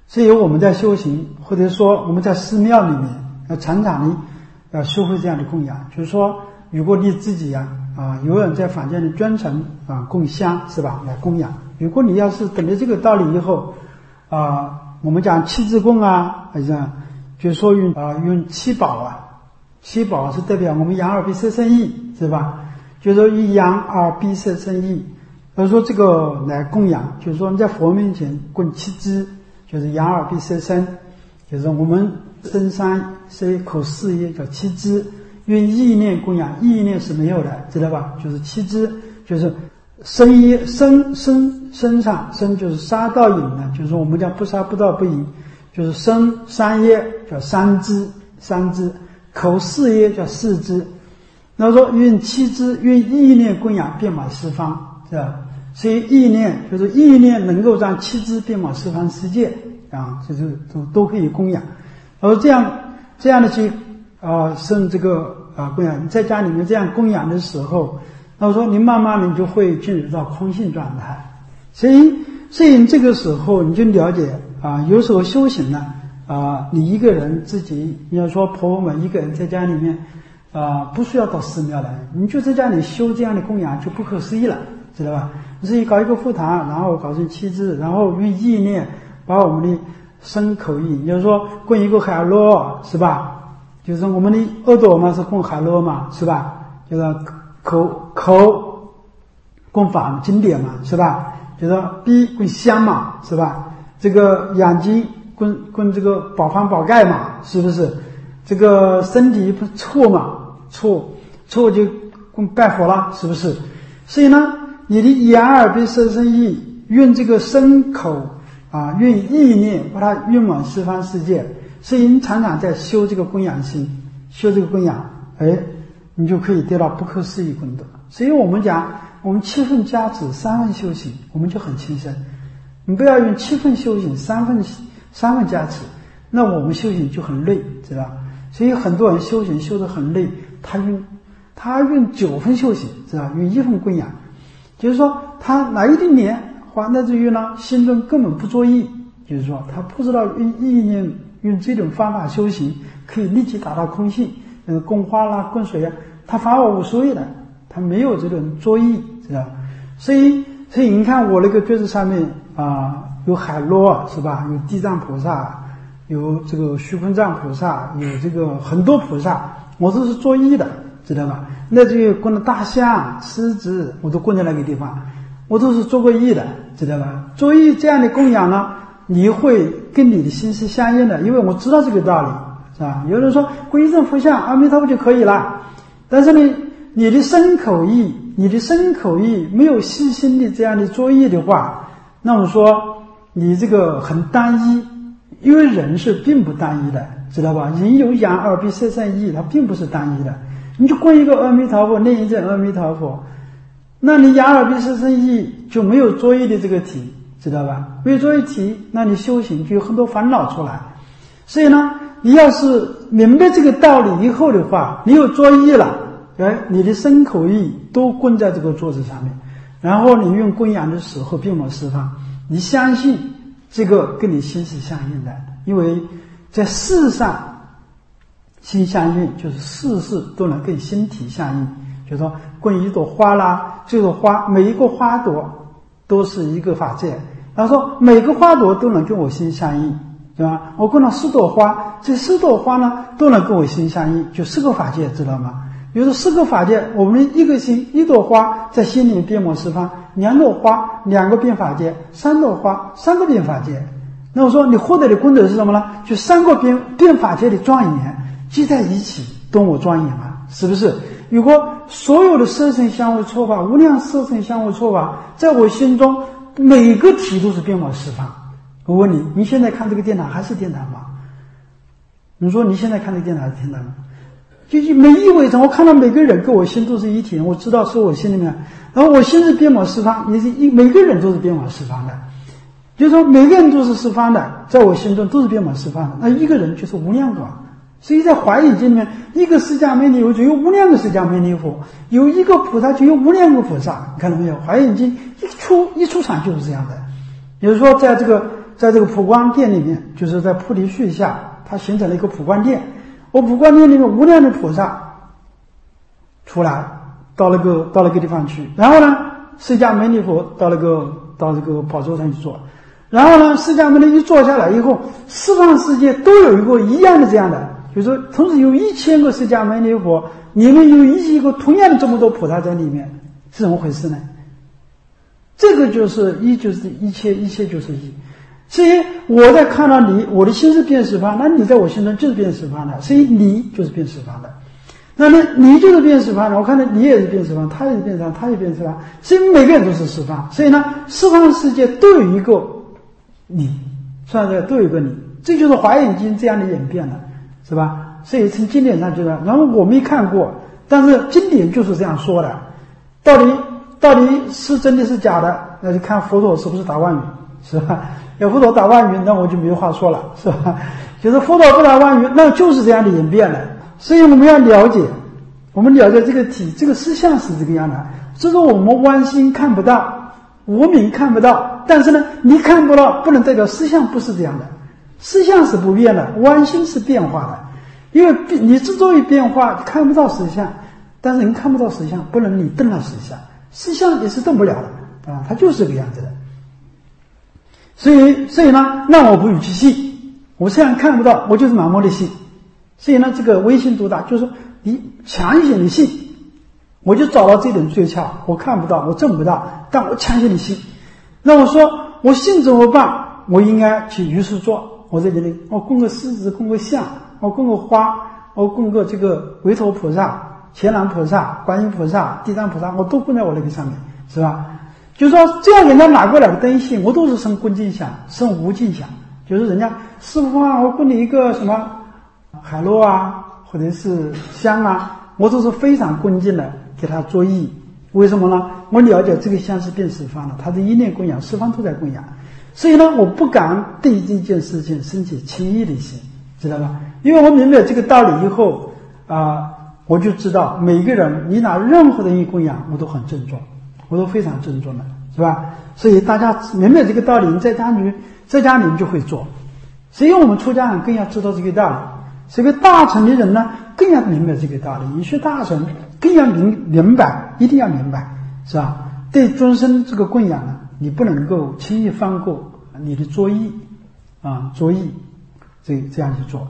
所以我们在修行，或者说我们在寺庙里面要常常的要修会这样的供养，就是说，如果你自己呀啊有人在房间里专程啊供香是吧，来供养。如果你要是懂得这个道理以后啊，我们讲七支供啊，好像就是说用啊用七宝啊，七宝是代表我们眼耳鼻舌身意是吧？就是说以眼耳鼻舌身意，比如说这个来供养，就是说你在佛面前供七支，就是眼耳鼻舌身，就是我们身三舌口四业叫七支。用意念供养，意念是没有的，知道吧？就是七支，就是身业身身身上身就是杀盗淫呢，就是我们讲不杀不盗不淫，就是身三业叫三支三支，口四业叫四支。那说用七支用意念供养遍满十方，是吧？所以意念就是意念能够让七支遍满十方世界啊，就是都都可以供养。而这样这样的去啊生这个啊供养，你在家里面这样供养的时候，那我说你慢慢的你就会进入到空性状态。所以所以这个时候你就了解啊，有时候修行呢啊，你一个人自己，你要说婆婆们一个人在家里面啊，不需要到寺庙来，你就在家里修这样的供养就不可思议了，知道吧？你自己搞一个佛堂，然后搞成七支，然后用意念把我们的身口意，就是说供一个海螺是吧？就是我们的耳朵嘛是供海螺嘛是吧？就是口口供法经典嘛是吧？就是鼻供香嘛是吧？这个眼睛供供这个宝方宝盖嘛，是不是？这个身体不错嘛，错错就供拜佛了，是不是？所以呢，你的眼耳鼻舌身意，用这个身口啊，用意念把它运往十方世界。所以你常常在修这个供养心，修这个供养，哎，你就可以得到不可思议功德。所以我们讲，我们七分加持，三分修行，我们就很轻松。你不要用七分修行，三分三分加持，那我们修行就很累，知道吧？所以很多人修行修得很累，他用他用九分修行，知道吧？用一分供养，就是说他哪一点年花乃至于呢，心中根本不作意，就是说他不知道用意念用这种方法修行可以立即达到空性，呃，供花啦、供水啊，他反而无所谓的，他没有这种作意，知道吧？所以，所以你看我那个桌子上面啊，有海螺是吧？有地藏菩萨，有这个虚空藏菩萨，有这个很多菩萨，我都是作意的，知道吧？那这个供的大象、狮子，我都供在那个地方，我都是做过意的，知道吧？作意这样的供养呢，你会跟你的心是相应的，因为我知道这个道理，是吧？有人说皈依正佛像阿弥陀佛就可以了，但是呢，你的身口意，你的身口意没有细心的这样的作意的话，那我说你这个很单一，因为人是并不单一的，知道吧？人有眼耳鼻舌身意，它并不是单一的。你就供一个阿弥陀佛，念一阵阿弥陀佛，那你眼耳鼻舌身意就没有作意的这个体，知道吧？没有作意体，那你修行就有很多烦恼出来。所以呢，你要是明白这个道理以后的话，你有作意了，哎，你的身口意都供在这个桌子上面，然后你用供养的时候并没有释放，你相信这个跟你心是相应的，因为在事上心相应，就是事事都能跟心体相应。就是说供一朵花啦，这朵花每一个花朵都是一个法界，然后说每个花朵都能跟我心相应，对吧？我供了十朵花，这十朵花呢都能跟我心相应，就四个法界，知道吗？比如说四个法界，我们一个心一朵花在心里遍满十方，两朵花两个变法界，三朵花三个变法界。那我说你获得的功德是什么呢？就三个变变法界的庄严聚在一起，懂我庄严吗？是不是？如果所有的色身相位错法，无量色身相位错法，在我心中每个体都是遍满十方。我问你，你现在看这个电脑还是电脑吗？你说你现在看这个电脑还是电脑吗？就没意味着我看到每个人跟我心都是一体，我知道是我心里面，然后我心是遍满十方，你是一每个人都是遍满十方的，就是说每个人都是十方的，在我心中都是遍满十方的，那一个人就是无量个。所以在华严经里面，一个释迦牟尼佛就有无量个释迦牟尼佛，有一个菩萨就有无量个菩萨，你看到没有？华严经一出一出场就是这样的。也就是说，在这个在这个普光殿里面，就是在菩提树下，它形成了一个普光殿。我普光殿里面无量的菩萨出来，到那个到那个地方去。然后呢，释迦牟尼佛到那个到这个宝座上去坐。然后呢，释迦牟尼一坐下来以后，十方世界都有一个一样的这样的，就是说，同时有一千个释迦牟尼佛，里面有一千个同样的这么多菩萨在里面，是怎么回事呢？这个就是一，就是一切，一切就是一。所以我在看到你，我的心是变十方，那你在我心中就是变十方的，所以你就是变十方的。那么你就是变十方的，我看到你也是变十方，他也是变十方，他也变十方，所以每个人都是十方。所以呢，十方世界都有一个你，算是都有一个你，这就是《华严经》这样的演变了，是吧？所以从经典上觉得，然后我没看过，但是经典就是这样说的。到底到底是真的是假的，那就看佛陀是不是打妄语，是吧？要佛陀打妄语，那我就没话说了，是吧？就是佛陀不打妄语，那就是这样的演变了。所以我们要了解，我们了解这个体，这个实相是这个样的。这是我们弯心看不到，无明看不到，但是呢，你看不到，不能代表实相不是这样的。实相是不变的，弯心是变化的。因为你之所以变化，看不到实相，但是你看不到实相，不能你证了实相，实相也是证不了的啊，它就是这个样子的。所以，所以呢，那我不与其信，我虽然看不到，我就是盲目的信。所以呢，这个唯心独大，就是说你强行的信，我就找到这点诀窍，我看不到，我证不到，但我强行的信。那我说我信怎么办？我应该去于是做，我在这里，我供个狮子，供个象，我供个花，我供个这个韦陀菩萨、伽蓝菩萨、观音菩萨、地藏菩萨，我都供在我那个上面，是吧？就是说这样人家拿过来的东西，我都是生恭敬想，生无尽想。就是人家师父啊，我供你一个什么海螺啊，或者是香啊，我都是非常恭敬的给他作意。为什么呢？我了解这个香是变十方的，它是一念供养，十方都在供养。所以呢，我不敢对这件事情升起轻易的心，知道吧？因为我明白这个道理以后啊、呃，我就知道每一个人，你拿任何的一供养，我都很郑重，我都非常郑重的，是吧？所以大家明白这个道理，你在家里在家里就会做。所以我们出家人更要知道这个道理。这个大乘的人呢，更要明白这个道理。你学大乘，更要明明白，一定要明白，是吧？对众生这个供养呢，你不能够轻易放过你的作意啊，作意，这这样去做。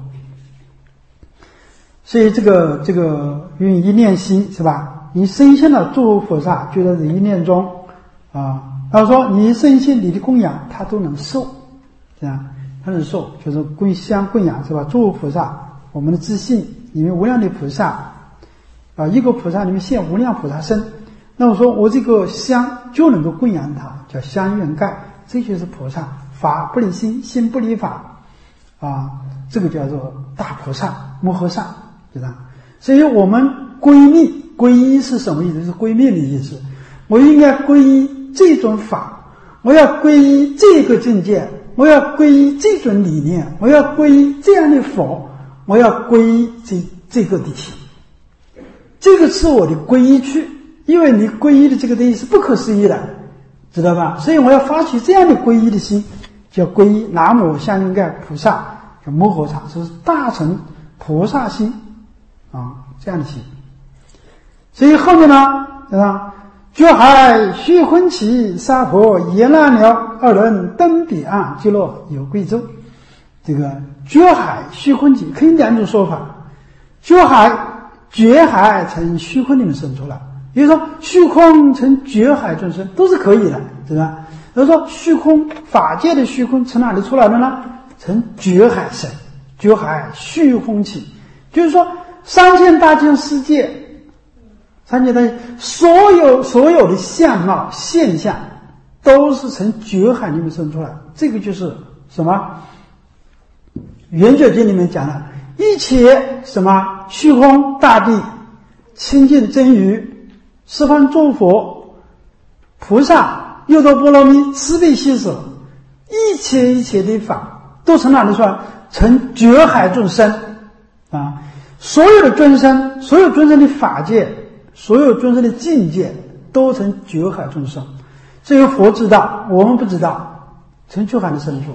所以这个这个用一念心，是吧？你深信了诸菩萨就在这一念中啊。他说你深信你的供养，他都能受，这样他能受，就是供香供养，是吧？诸菩萨。我们的自信里面无量的菩萨啊，一个菩萨里面现无量菩萨身。那我说我这个香就能够供养它，叫香愿盖，这就是菩萨。法不离心，心不离法啊，这个叫做大菩萨摩诃萨，知道？所以我们归密，皈依是什么意思？是归密的意思。我应该皈依这种法，我要皈依这个境界，我要皈依这种理念，我要皈依这样的佛。我要皈依这这个地体，这个是我的皈依区，因为你皈依的这个东西是不可思议的，知道吧？所以我要发起这样的皈依的心，叫皈依南无香云盖菩萨，叫摩诃萨，这是大乘菩萨心啊，这样的心。所以后面呢，对吧？觉海虚空起，沙婆言难了，二人登彼岸，极乐有贵州。这个觉海虚空起可以两种说法，觉海觉海从虚空里面生出来，也就是说虚空从觉海中生都是可以的，对吧？比如说虚空法界的虚空从哪里出来的呢？从觉海生，觉海虚空起，就是说三千大千世界，三千大千所有所有的相貌现象都是从觉海里面生出来，这个就是什么？圆觉经里面讲了，一切什么虚空大地、清净真如、十方诸佛、菩萨、优多波罗蜜、慈悲喜舍，一切一切的法都从哪里出来？从觉海中生啊！所有的众生，所有众生的法界，所有众生的境界，都从觉海中生。这个佛知道，我们不知道，从觉海的生出。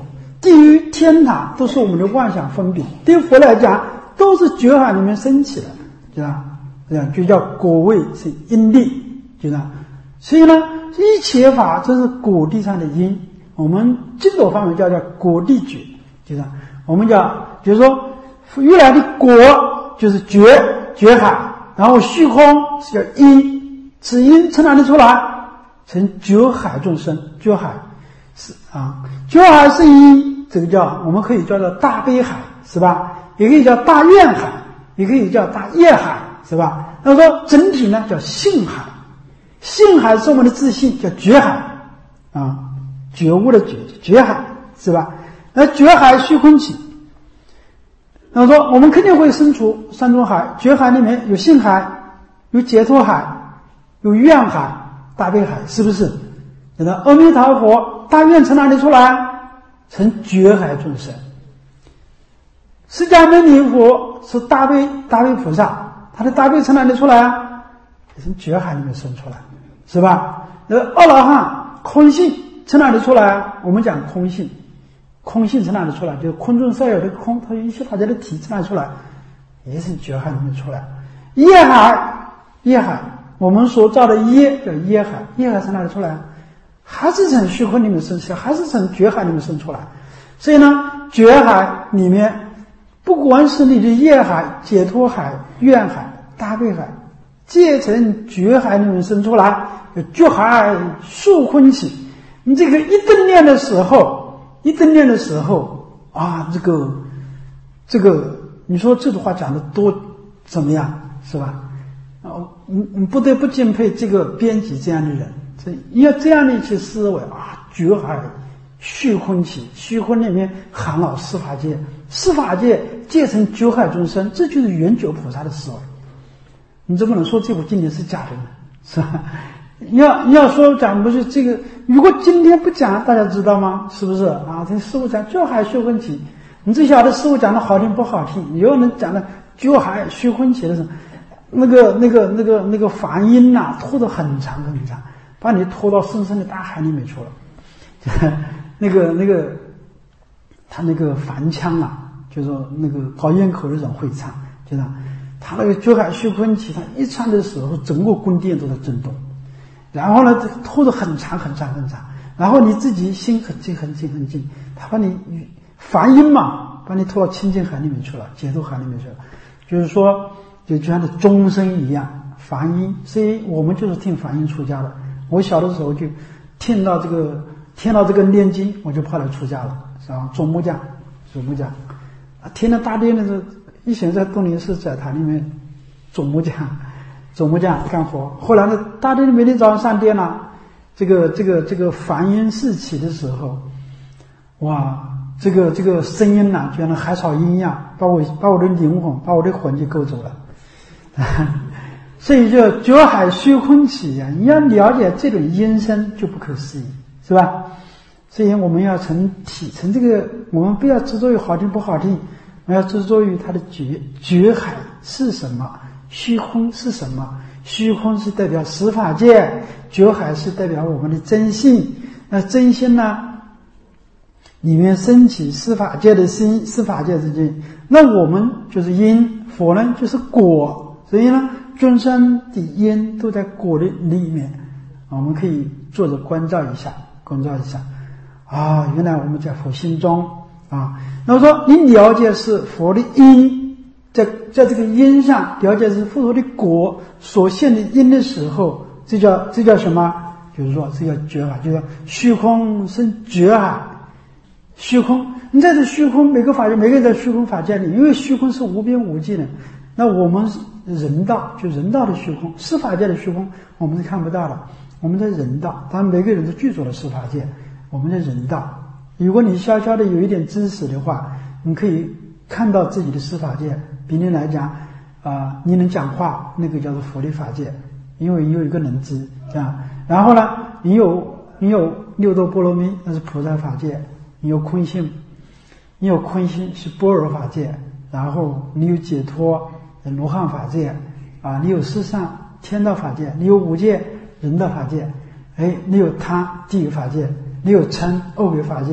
地狱、天堂都是我们的妄想分别，对佛来讲都是觉海里面升起的，对吧？这样就叫果位，是因力，就这样。所以呢，一切法这是果地上的因，我们净土方面叫叫果地觉，就这样。我们叫就是说，原来的果就是觉觉海，然后虚空是叫因，此因从哪里出来？从觉海众生，觉海是啊，觉海是因，这个叫我们可以叫做大悲海，是吧？也可以叫大愿海，也可以叫大业海，是吧？那说整体呢叫性海，性海是我们的自信，叫觉海啊，觉悟的觉，觉海，是吧？那觉海虚空起，那说我们肯定会生出三种海，觉海里面有性海，有解脱海，有愿海、大悲海，是不是？那阿弥陀佛大愿从哪里出来？从觉海众生。释迦牟尼佛是大悲大悲菩萨，他的大悲从哪里出来啊？从觉海里面生出来，是吧？那阿罗汉空性从哪里出来啊？我们讲空性，空性从哪里出来？就是空中所有的空，它有一切法界的体从哪里出来？也是觉海里面出来。业海，业海，我们所造的业叫业海，业海从哪里出来？还是从虚空里面生出来，还是从觉海里面生出来。所以呢，觉海里面不管是你的业海、解脱海、愿海、大悲海，皆从觉海里面生出来，觉海速空起。你这个一顿念的时候，一顿念的时候啊，这个这个，你说这句话讲的多怎么样，是吧？啊，你你不得不敬佩这个编辑这样的人，这要这样的去思维啊，觉海虚空起，虚空里面含了十法界，十法界皆成觉海众生，这就是圆觉菩萨的思维。你怎么能说这部经典是假的呢？是吧？你要你要说讲不是这个，如果今天不讲，大家知道吗？是不是啊？这师父讲觉海虚空起，你只晓得师父讲的好听不好听，有人讲的觉海虚空起的时候，那个那个那个那个梵音呐、啊，拖得很长很长，把你拖到深深的大海里面去了。那个那个他那个梵腔啊，就是说那个高音口的人会唱，就这样。他那个觉海虚空起，他一唱的时候，整个宫殿都在震动。然后呢，拖得很长很长很长，然后你自己心很静很静很静，他把你梵音嘛，把你拖到清净海里面去了，解脱海里面去了。就是说，就就像这钟声一样，梵音。所以我们就是听梵音出家的。我小的时候就听到这个，听到这个念经，我就跑来出家了，是吧？做木匠，做木匠。听到大殿的时候，以前在东林寺斋堂里面做木匠。做木匠干活，后来呢，大殿每天早上上殿了，这个这个这个梵音四起的时候，哇，这个这个声音呐、啊，就像海草音一样，把我把我的灵魂，把我的魂就勾走了。所以就觉海虚空起呀、啊，你要了解这种音声就不可思议，是吧？所以我们要从体从这个，我们不要执着于好听不好听，我们要执着于它的觉觉海是什么。虚空是什么？虚空是代表十法界，觉海是代表我们的真性。那真心呢，里面升起十法界的心，十法界之间，那我们就是因，佛呢就是果。所以呢，众生的因都在果的里面。我们可以坐着关照一下，关照一下啊，原来我们在佛心中啊。那么说，你了解是佛的因。在在这个因上了解是佛陀的果所现的因的时候，这叫这叫什么？就是说这叫觉海，就是虚空生觉海。虚空，你在这虚空每个法界，每个人在虚空法界里，因为虚空是无边无际的。那我们人道就人道的虚空，十法界的虚空我们是看不到的。我们在人道，当然每个人都具足了十法界，我们在人道。如果你悄悄的有一点知识的话，你可以看到自己的十法界。比你来讲，啊、呃，你能讲话，那个叫做佛的法界，因为你有一个能知，这样。然后呢，你有你有六度波罗蜜，那是菩萨法界；你有空性，你有空性是般若法界；然后你有解脱，罗汉法界，啊，你有世上天道法界，你有五界人道法界，哎，你有他地狱法界，你有嗔恶鬼法界，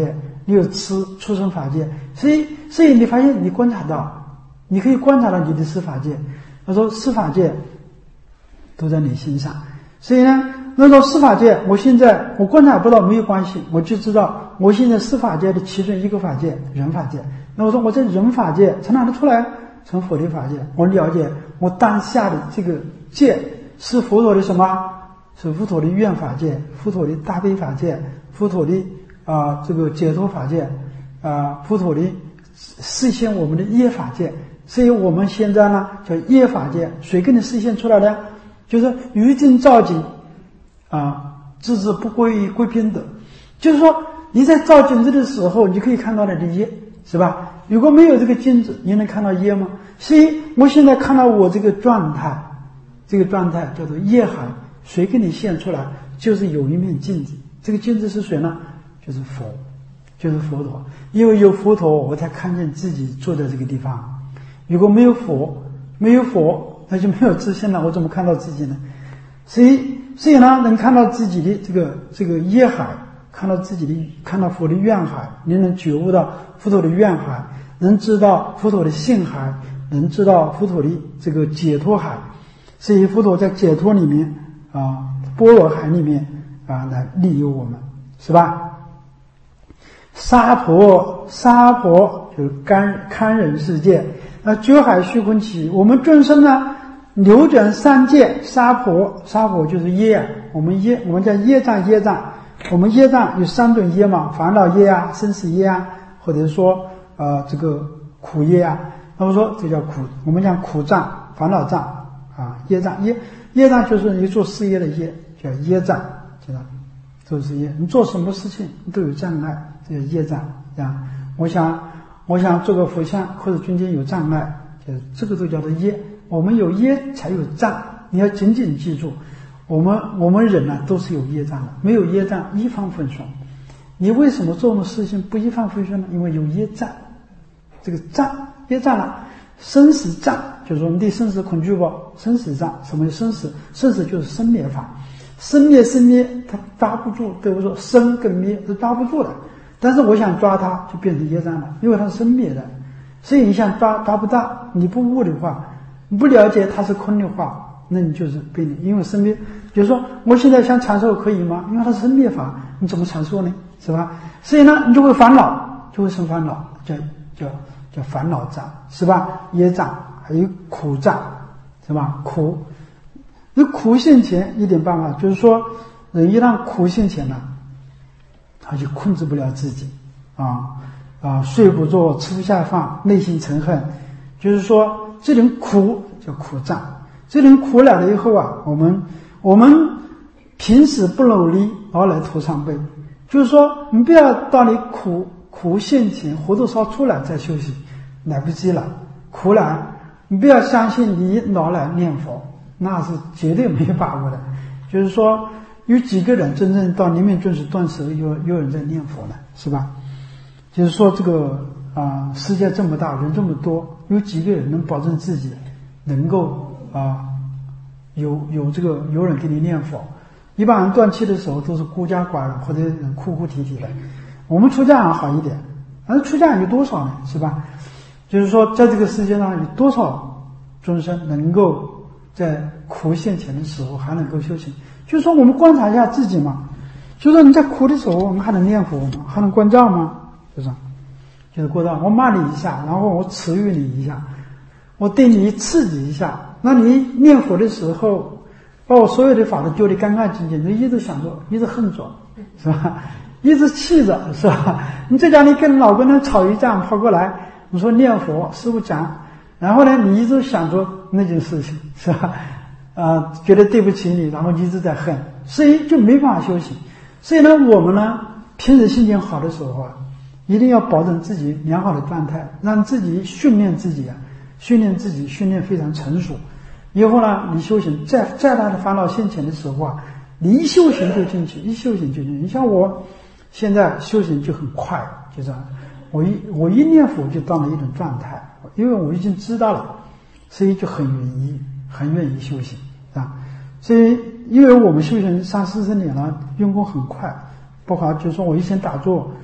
你有吃出生法界，所以所以你发现你观察到，你可以观察到你的司法界。他说司法界都在你心上，所以呢，那说司法界，我现在我观察不到没有关系，我就知道我现在司法界的其中一个法界，人法界。那我说我在人法界从哪里出来？从佛的法界。我了解我当下的这个界是佛陀的什么？是佛陀的愿法界，佛陀的大悲法界，佛陀的啊、呃、这个解脱法界，啊、呃、佛陀的实现我们的业法界。所以我们现在呢叫业法界，谁给你实现出来的？就是于今照镜啊，自知不归于归平等。就是说你在照镜子的时候，你可以看到你的业，是吧？如果没有这个镜子，你能看到业吗？所以我现在看到我这个状态，这个状态叫做业海，谁给你现出来？就是有一面镜子，这个镜子是谁呢？就是佛，就是佛陀。因为有佛陀，我才看见自己坐在这个地方。如果没有佛，没有佛，那就没有自信了，我怎么看到自己呢？所以，所以呢，能看到自己的这个这个业海，看到自己的，看到佛的愿海，你能觉悟到佛陀的愿海，能知道佛陀的性海，能知道佛陀的这个解脱海。所以佛陀在解脱里面啊，般若海里面啊，来利诱我们，是吧？沙婆，沙婆就是堪堪忍世界。那觉海虚空起，我们众生呢，流转三界，沙婆，沙婆就是业，我们业，我们叫业障，业障，我们业障有三种业嘛，烦恼业啊，生死业啊，或者说呃这个苦业啊。那么说这叫苦，我们讲苦障、烦恼障啊，业障，业业障就是你做事业的业，叫业障，知道？做事业，你做什么事情你都有障碍，这叫业障啊。我想。我想做个佛像或者中间有障碍，就是这个都叫做业。我们有业才有障，你要紧紧记住，我们我们人呢、啊、都是有业障的，没有业障一帆风顺。你为什么做的事情不一帆风顺呢？因为有业障，这个障业障了，生死障就是我们对生死恐惧不？生死障，什么生死？生死就是生灭法，生灭生灭它抓不住，对不对？生跟灭是抓不住的。但是我想抓它，就变成业障了，因为它是生灭的，所以你想抓抓不到，你不悟的话，你不了解它是空的话，那你就是被你因为生灭。比如说我现在想长寿可以吗？因为它是生灭法，你怎么长寿呢？是吧？所以呢，你就会烦恼，就会生烦恼，叫叫叫烦恼障，是吧？业障，还有苦障，是吧？苦，有苦现前一点办法，就是说人一旦苦现前了，他就控制不了自己啊啊，睡不着，吃不下饭，内心嗔恨，就是说这种苦叫苦障。这种苦来了以后啊，我们我们平时不努力而来徒伤悲，就是说你不要到你苦苦现前活多少出来再休息，来不及了。苦来，你不要相信你老来念佛，那是绝对没有把握的。就是说有几个人真正到临命终时断食有有人在念佛呢，是吧？就是说这个啊、呃，世界这么大，人这么多，有几个人能保证自己能够啊、呃、有有这个有人给你念佛？一般人断气的时候都是孤家寡人或者人哭哭啼啼的。我们出家人好一点，但是出家人有多少呢？是吧？就是说在这个世界上有多少众生能够在苦现前的时候还能够修行？就是说我们观察一下自己嘛，就是说你在苦的时候我们还能念佛吗？还能关照吗？就是就是过照，我骂你一下，然后我耻辱你一下，我对你刺激一下，那你念佛的时候把我所有的法都丢得干干净净，你一直想着，一直恨着，是吧？一直气着，是吧？你在家里跟老跟人吵一架，跑过来你说念佛师父讲，然后呢你一直想着那件事情，是吧？啊、呃，觉得对不起你，然后一直在恨，所以就没办法修行。所以呢，我们呢平时心情好的时候啊，一定要保证自己良好的状态，让自己训练自己啊，训练自己，训练非常成熟。以后呢，你修行再再大的烦恼现前的时候啊，你一修行就进去，一修行就进去。你像我现在修行就很快，就这样，我一我一念佛就到了一种状态，因为我已经知道了，所以就很愿意很愿意修行啊。所以因为我们修行三四十年了，用功很快，包括就是说我以前打坐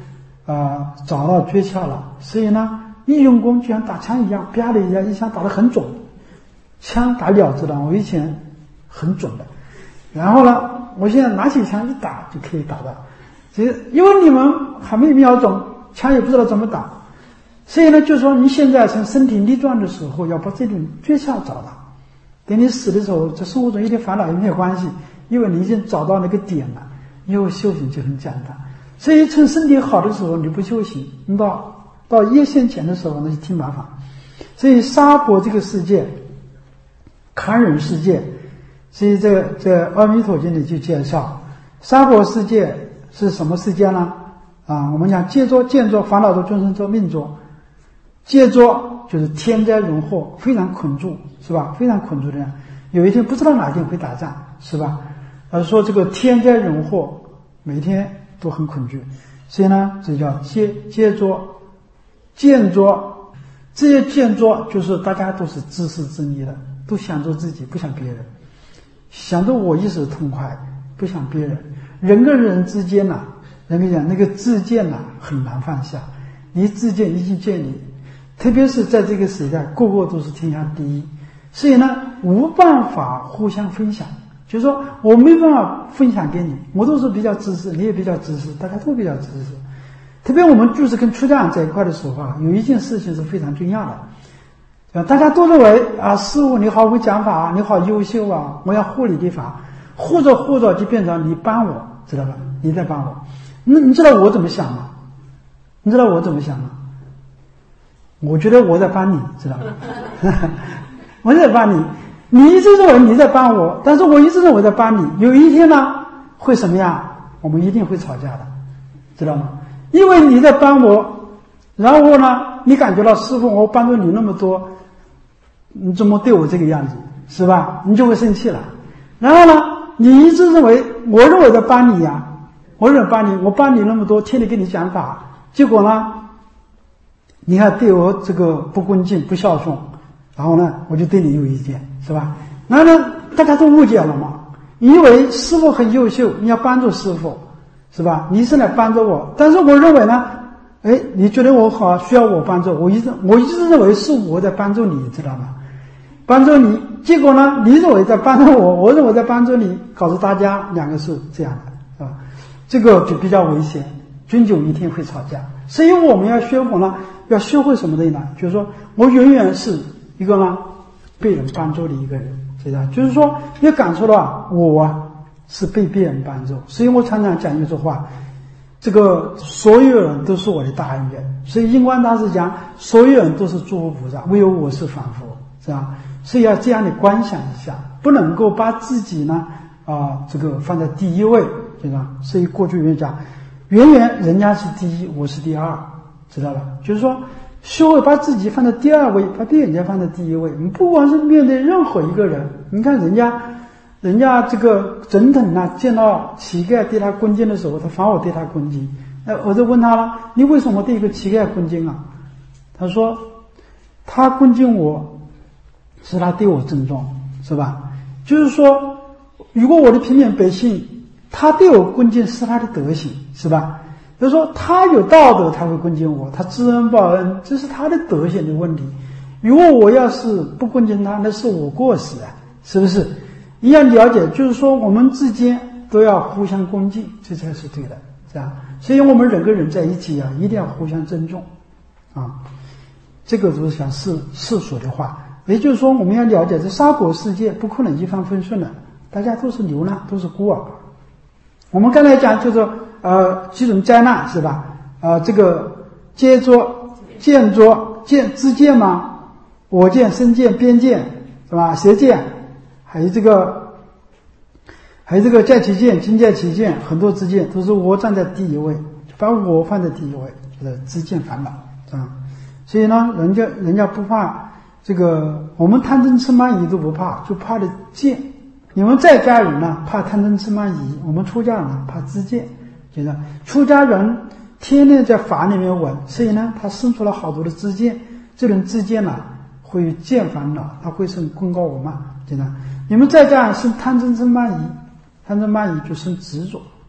呃找到诀窍了，所以呢一用功就像打枪一样，啪的一下，一枪打得很准，枪打了知道，我以前很准的，然后呢我现在拿起枪一打就可以打到，所以因为你们还没瞄准，枪也不知道怎么打，所以呢就是说你现在从身体力壮的时候要把这种诀窍找到，等你死的时候，在生活中一点烦恼也没有关系，因为你已经找到那个点了，以后修行就很简单。所以趁身体好的时候你不修行，你到到夜现前的时候那就挺麻烦。所以娑婆这个世界，堪忍世界，所以这个这阿弥陀经里就介绍，娑婆世界是什么世界呢？啊，我们讲劫作、见作、烦恼作、众生作、命作。劫作就是天灾人祸，非常捆住，是吧？非常捆住的，有一天不知道哪天会打仗，是吧？而说这个天灾人祸，每天都很恐惧，所以呢，这叫劫劫作、见作。这些见作就是大家都是自私自利的，都想着自己，不想别人，想着我一时痛快，不想别人。人跟人之间呐、啊，人跟你讲那个自见呐、啊、很难放下，你自见一去见你，特别是在这个时代，个个都是天下第一，所以呢无办法互相分享，就是说我没办法分享给你，我都是比较自私，你也比较自私，大家都比较自私。特别我们就是跟出家人在一块的时候啊，有一件事情是非常重要的，大家都认为啊，师父你好会讲法，你好优秀啊，我要护你的法，护着护着就变成你帮我，知道吧？你在帮我。那你知道我怎么想吗？你知道我怎么想吗？我觉得我在帮你，知道吗？我在帮你，你一直认为你在帮我，但是我一直认为我在帮你。有一天呢，会什么样？我们一定会吵架的，知道吗？因为你在帮我，然后呢，你感觉到师父我帮助你那么多，你怎么对我这个样子，是吧？你就会生气了。然后呢，你一直认为我认为在帮你呀、啊，我认为帮你，我帮你那么多，天天跟你讲法，结果呢，你看对我这个不恭敬、不孝顺，然后呢，我就对你有意见，是吧？然后呢，大家都误解了嘛，以为师父很优秀，你要帮助师父，是吧？你是来帮助我，但是我认为呢，哎，你觉得我好，需要我帮助，我一直我一直认为是我在帮助你，知道吗？帮助你，结果呢，你认为在帮助我，我认为在帮助你，告诉大家两个是这样的，是吧？这个就比较危险，终究一天会吵架。所以我们要学会呢，要学会什么的呢？就是说我永远是一个呢被人帮助的一个人，知道？就是说要感受到我啊是被别人帮助，所以我常常讲一句话，这个所有人都是我的大恩人。所以印光大师讲，所有人都是诸佛菩萨，唯有我是凡夫，是吧？所以要这样的观想一下，不能够把自己呢啊、呃、这个放在第一位，对吧？所以过去人讲，远远人家是第一，我是第二，知道吧？就是说学会把自己放在第二位，把别人家放在第一位。你不管是面对任何一个人，你看人家人家这个总统啊，见到乞丐对他恭敬的时候，他反而对他恭敬。那我就问他了，你为什么对一个乞丐恭敬啊？他说他恭敬我是他对我尊重，是吧？就是说如果我的平民百姓，他对我恭敬是他的德行，是吧？就是说他有道德他会恭敬我，他知恩报恩，这是他的德行的问题。如果我要是不恭敬他，那是我过失啊，是不是？你要了解，就是说我们之间都要互相恭敬，这才是对的，这样。所以我们人跟人在一起啊，一定要互相尊重啊。这个都是讲世世俗的话，也就是说我们要了解，这娑婆世界不可能一帆风顺的，大家都是流浪，都是孤儿。我们刚才讲就是呃几种灾难，是吧？呃这个劫作、见作、见知见嘛，我见、身见、边见，是吧？邪见，还有这个还有这个见其见、今见其见，很多知见都是我站在第一位，把我放在第一位，就是知见烦恼啊。所以呢，人家人家不怕这个，我们贪嗔痴慢疑都不怕，就怕的见。你们在家人呢怕贪嗔痴慢疑，我们出家人呢怕知见，就是出家人天天在法里面稳，所以呢他生出了好多的知见，这种知见呢会见烦恼，他会生功高我慢，对吧？你们在家人生贪嗔痴慢疑，贪嗔慢疑就生执着，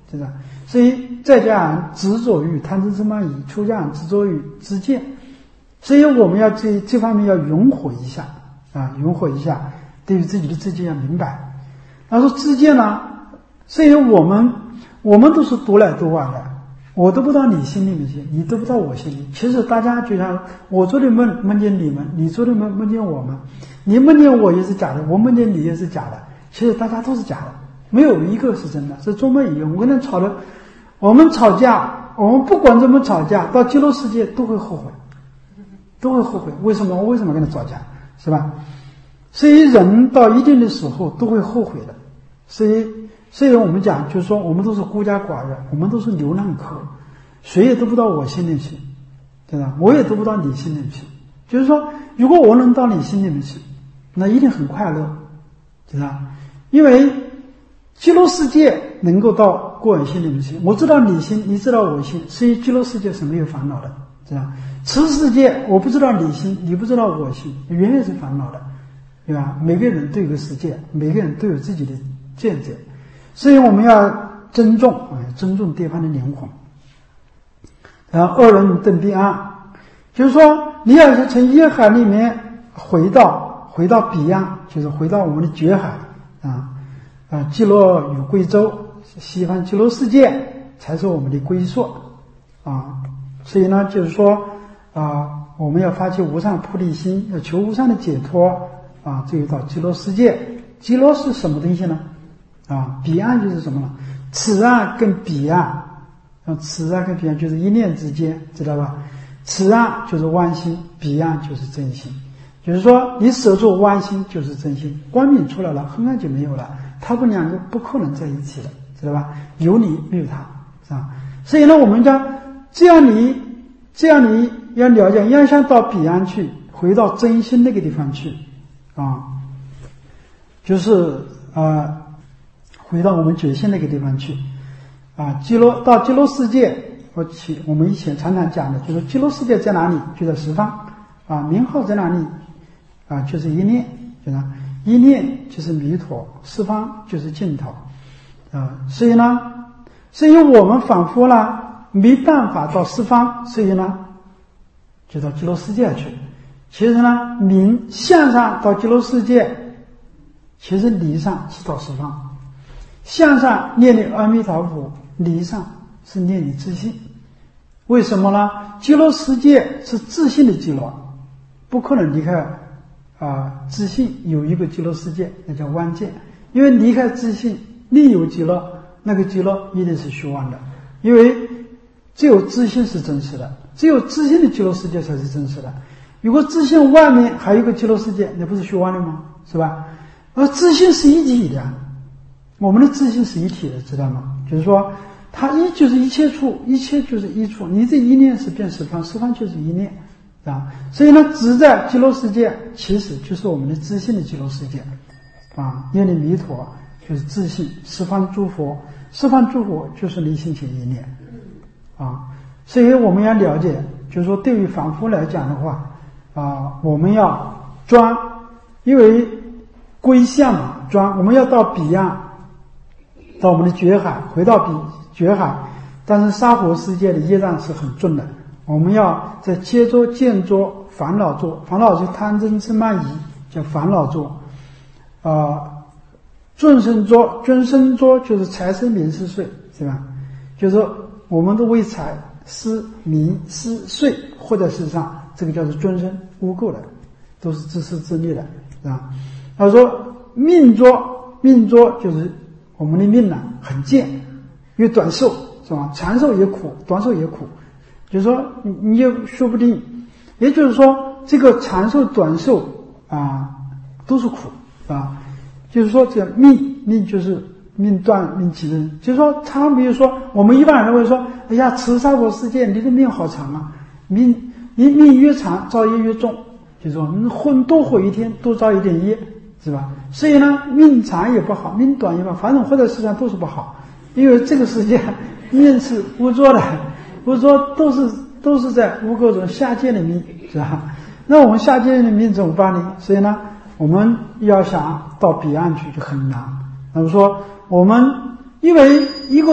对吧？所以在家人执着于贪嗔痴慢疑，出家人执着于知见，所以我们要这这方面要融合一下啊，融合一下，对于自己的知见要明白。他说知见呢，所以我们我们都是独来独往的，我得不到你心里面去，你得不到我心里。其实大家就像我做的梦梦见你们，你做的梦梦见我们，你梦见我也是假的，我梦见你也是假的，其实大家都是假的，没有一个是真的。是做梦一样，我跟他吵的，我们吵架，我们不管怎么吵架，到极乐世界都会后悔，都会后悔。为什么？我为什么跟他吵架，是吧？所以人到一定的时候都会后悔的。所以，所以我们讲，就是说，我们都是孤家寡人，我们都是流浪客，谁也得不到我心里去，对吧？我也得不到你心里去。就是说，如果我能到你心里面去，那一定很快乐，对吧？因为极乐世界能够到过人心里面去，我知道你心，你知道我心，所以极乐世界是没有烦恼的，对吧？此世界我不知道你心，你不知道我心，远远是烦恼的，对吧？每个人都有个世界，每个人都有自己的见解，所以我们要尊重啊，尊重对方的灵魂。然后二人登彼岸，就是说你要是从业海里面回到回到彼岸，就是回到我们的觉海啊啊，极乐与贵州，西方极乐世界才是我们的归宿啊。所以呢，就是说啊，我们要发起无上菩提心，要求无上的解脱啊，这就到极乐世界。极乐是什么东西呢？啊，彼岸就是什么呢？此岸跟彼岸，啊，此岸跟彼岸就是一念之间，知道吧？此岸就是弯心，彼岸就是真心。就是说，你舍住弯心就是真心，光明出来了，黑暗就没有了，他们两个不可能在一起的，知道吧？有你没有他，是吧？所以呢，我们讲这样你这样你要了解，要想到彼岸去，回到真心那个地方去啊，就是呃。回到我们觉性那个地方去啊，极乐到极乐世界，我起我们以前常常讲的，就是极乐世界在哪里？就在十方啊，名号在哪里？啊，就是一念，就是一念就是弥陀，十方就是净土啊。所以呢，所以我们仿佛呢没办法到十方，所以呢就到极乐世界去。其实呢，名相上到极乐世界，其实理上是到十方。向上念你阿弥陀佛，理上是念你自信。为什么呢？极乐世界是自信的极乐，不可能离开啊、呃、自信。有一个极乐世界，那叫万界。因为离开自信，另有极乐，那个极乐一定是虚妄的。因为只有自信是真实的，只有自信的极乐世界才是真实的。如果自信外面还有一个极乐世界，那不是虚妄的吗？是吧？而自信是一体的。我们的自信是一体的，知道吗？就是说，它一就是一切处，一切就是一处。你这一念是变十方，十方就是一念啊。所以呢，只在极乐世界，其实就是我们的自信的极乐世界啊。念念弥陀就是自信，十方诸佛，十方诸佛就是离心起一念啊。所以我们要了解，就是说，对于凡夫来讲的话啊，我们要专，因为归向嘛，专，我们要到彼岸。到我们的觉海，回到彼觉海，但是沙婆世界的业障是很重的，我们要在接着见着烦恼座，烦恼是贪嗔痴慢疑，叫烦恼座啊、呃，众生座，众生座就是财生名食睡，是吧？就是说我们都为财施名施睡或者世上，这个叫做众生污垢的，都是自私自利的，是吧？他说命座，命座就是我们的命呢很贱，因为短寿，是吧？长寿也苦，短寿也苦，就是说你你也说不定，也就是说这个长寿短寿啊都是苦啊，就是说这命命就是命断命起的，就是说他比如说我们一般人会说，哎呀，慈沙婆世界你的命好长啊，命你命越长造业越重，就是说你混多活一天多造一点业，是吧？所以呢，命长也不好，命短也不好，反正活在世上都是不好，因为这个世界命是污浊的，污浊都是都是在污垢中下界的命，是吧？那我们下界的命怎么办呢？所以呢，我们要想到彼岸去就很难。那么说，我们因为一个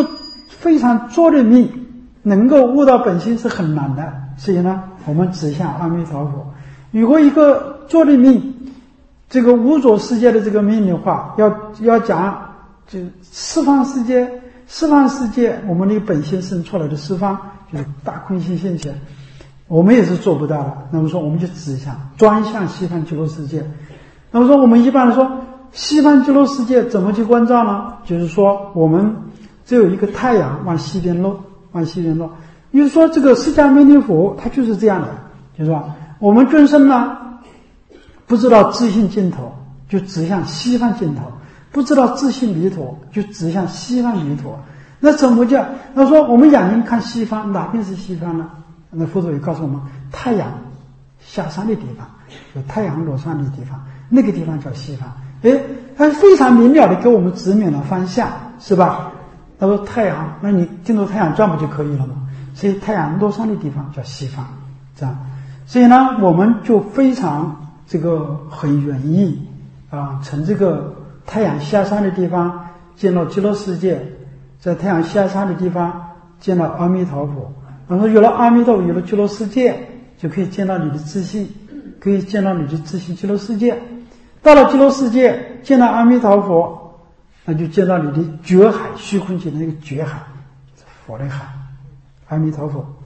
非常作的命，能够悟到本心是很难的。所以呢，我们指向阿弥陀佛。如果一个作的命，这个无着世界的这个命的话，要要讲就十方世界，十方世界我们的本心生出来的十方，就是大空性现前，我们也是做不到的。那么说，我们就指向专向西方极乐世界。那么说，我们一般来说，西方极乐世界怎么去关照呢？就是说，我们只有一个太阳往西边落，往西边落。也就是说，这个释迦牟尼佛他就是这样的，就是说，我们众生呢，不知道自性尽头，就指向西方尽头；不知道自性弥陀，就指向西方弥陀。那怎么叫？他说我们眼睛看西方，哪边是西方呢？那佛陀也告诉我们，太阳下山的地方，有太阳落山的地方，那个地方叫西方。诶，他非常明了的给我们指明了方向，是吧？他说太阳，那你进入太阳转不就可以了吗？所以太阳落山的地方叫西方，这样。所以呢，我们就非常这个很愿意啊，从这个太阳下山的地方见到极乐世界，在太阳下山的地方见到阿弥陀佛。然后有了阿弥陀佛，有了极乐世界，就可以见到你的自信，可以见到你的自信极乐世界。到了极乐世界，见到阿弥陀佛，那就见到你的觉海，虚空界的那个觉海，佛的海，阿弥陀佛。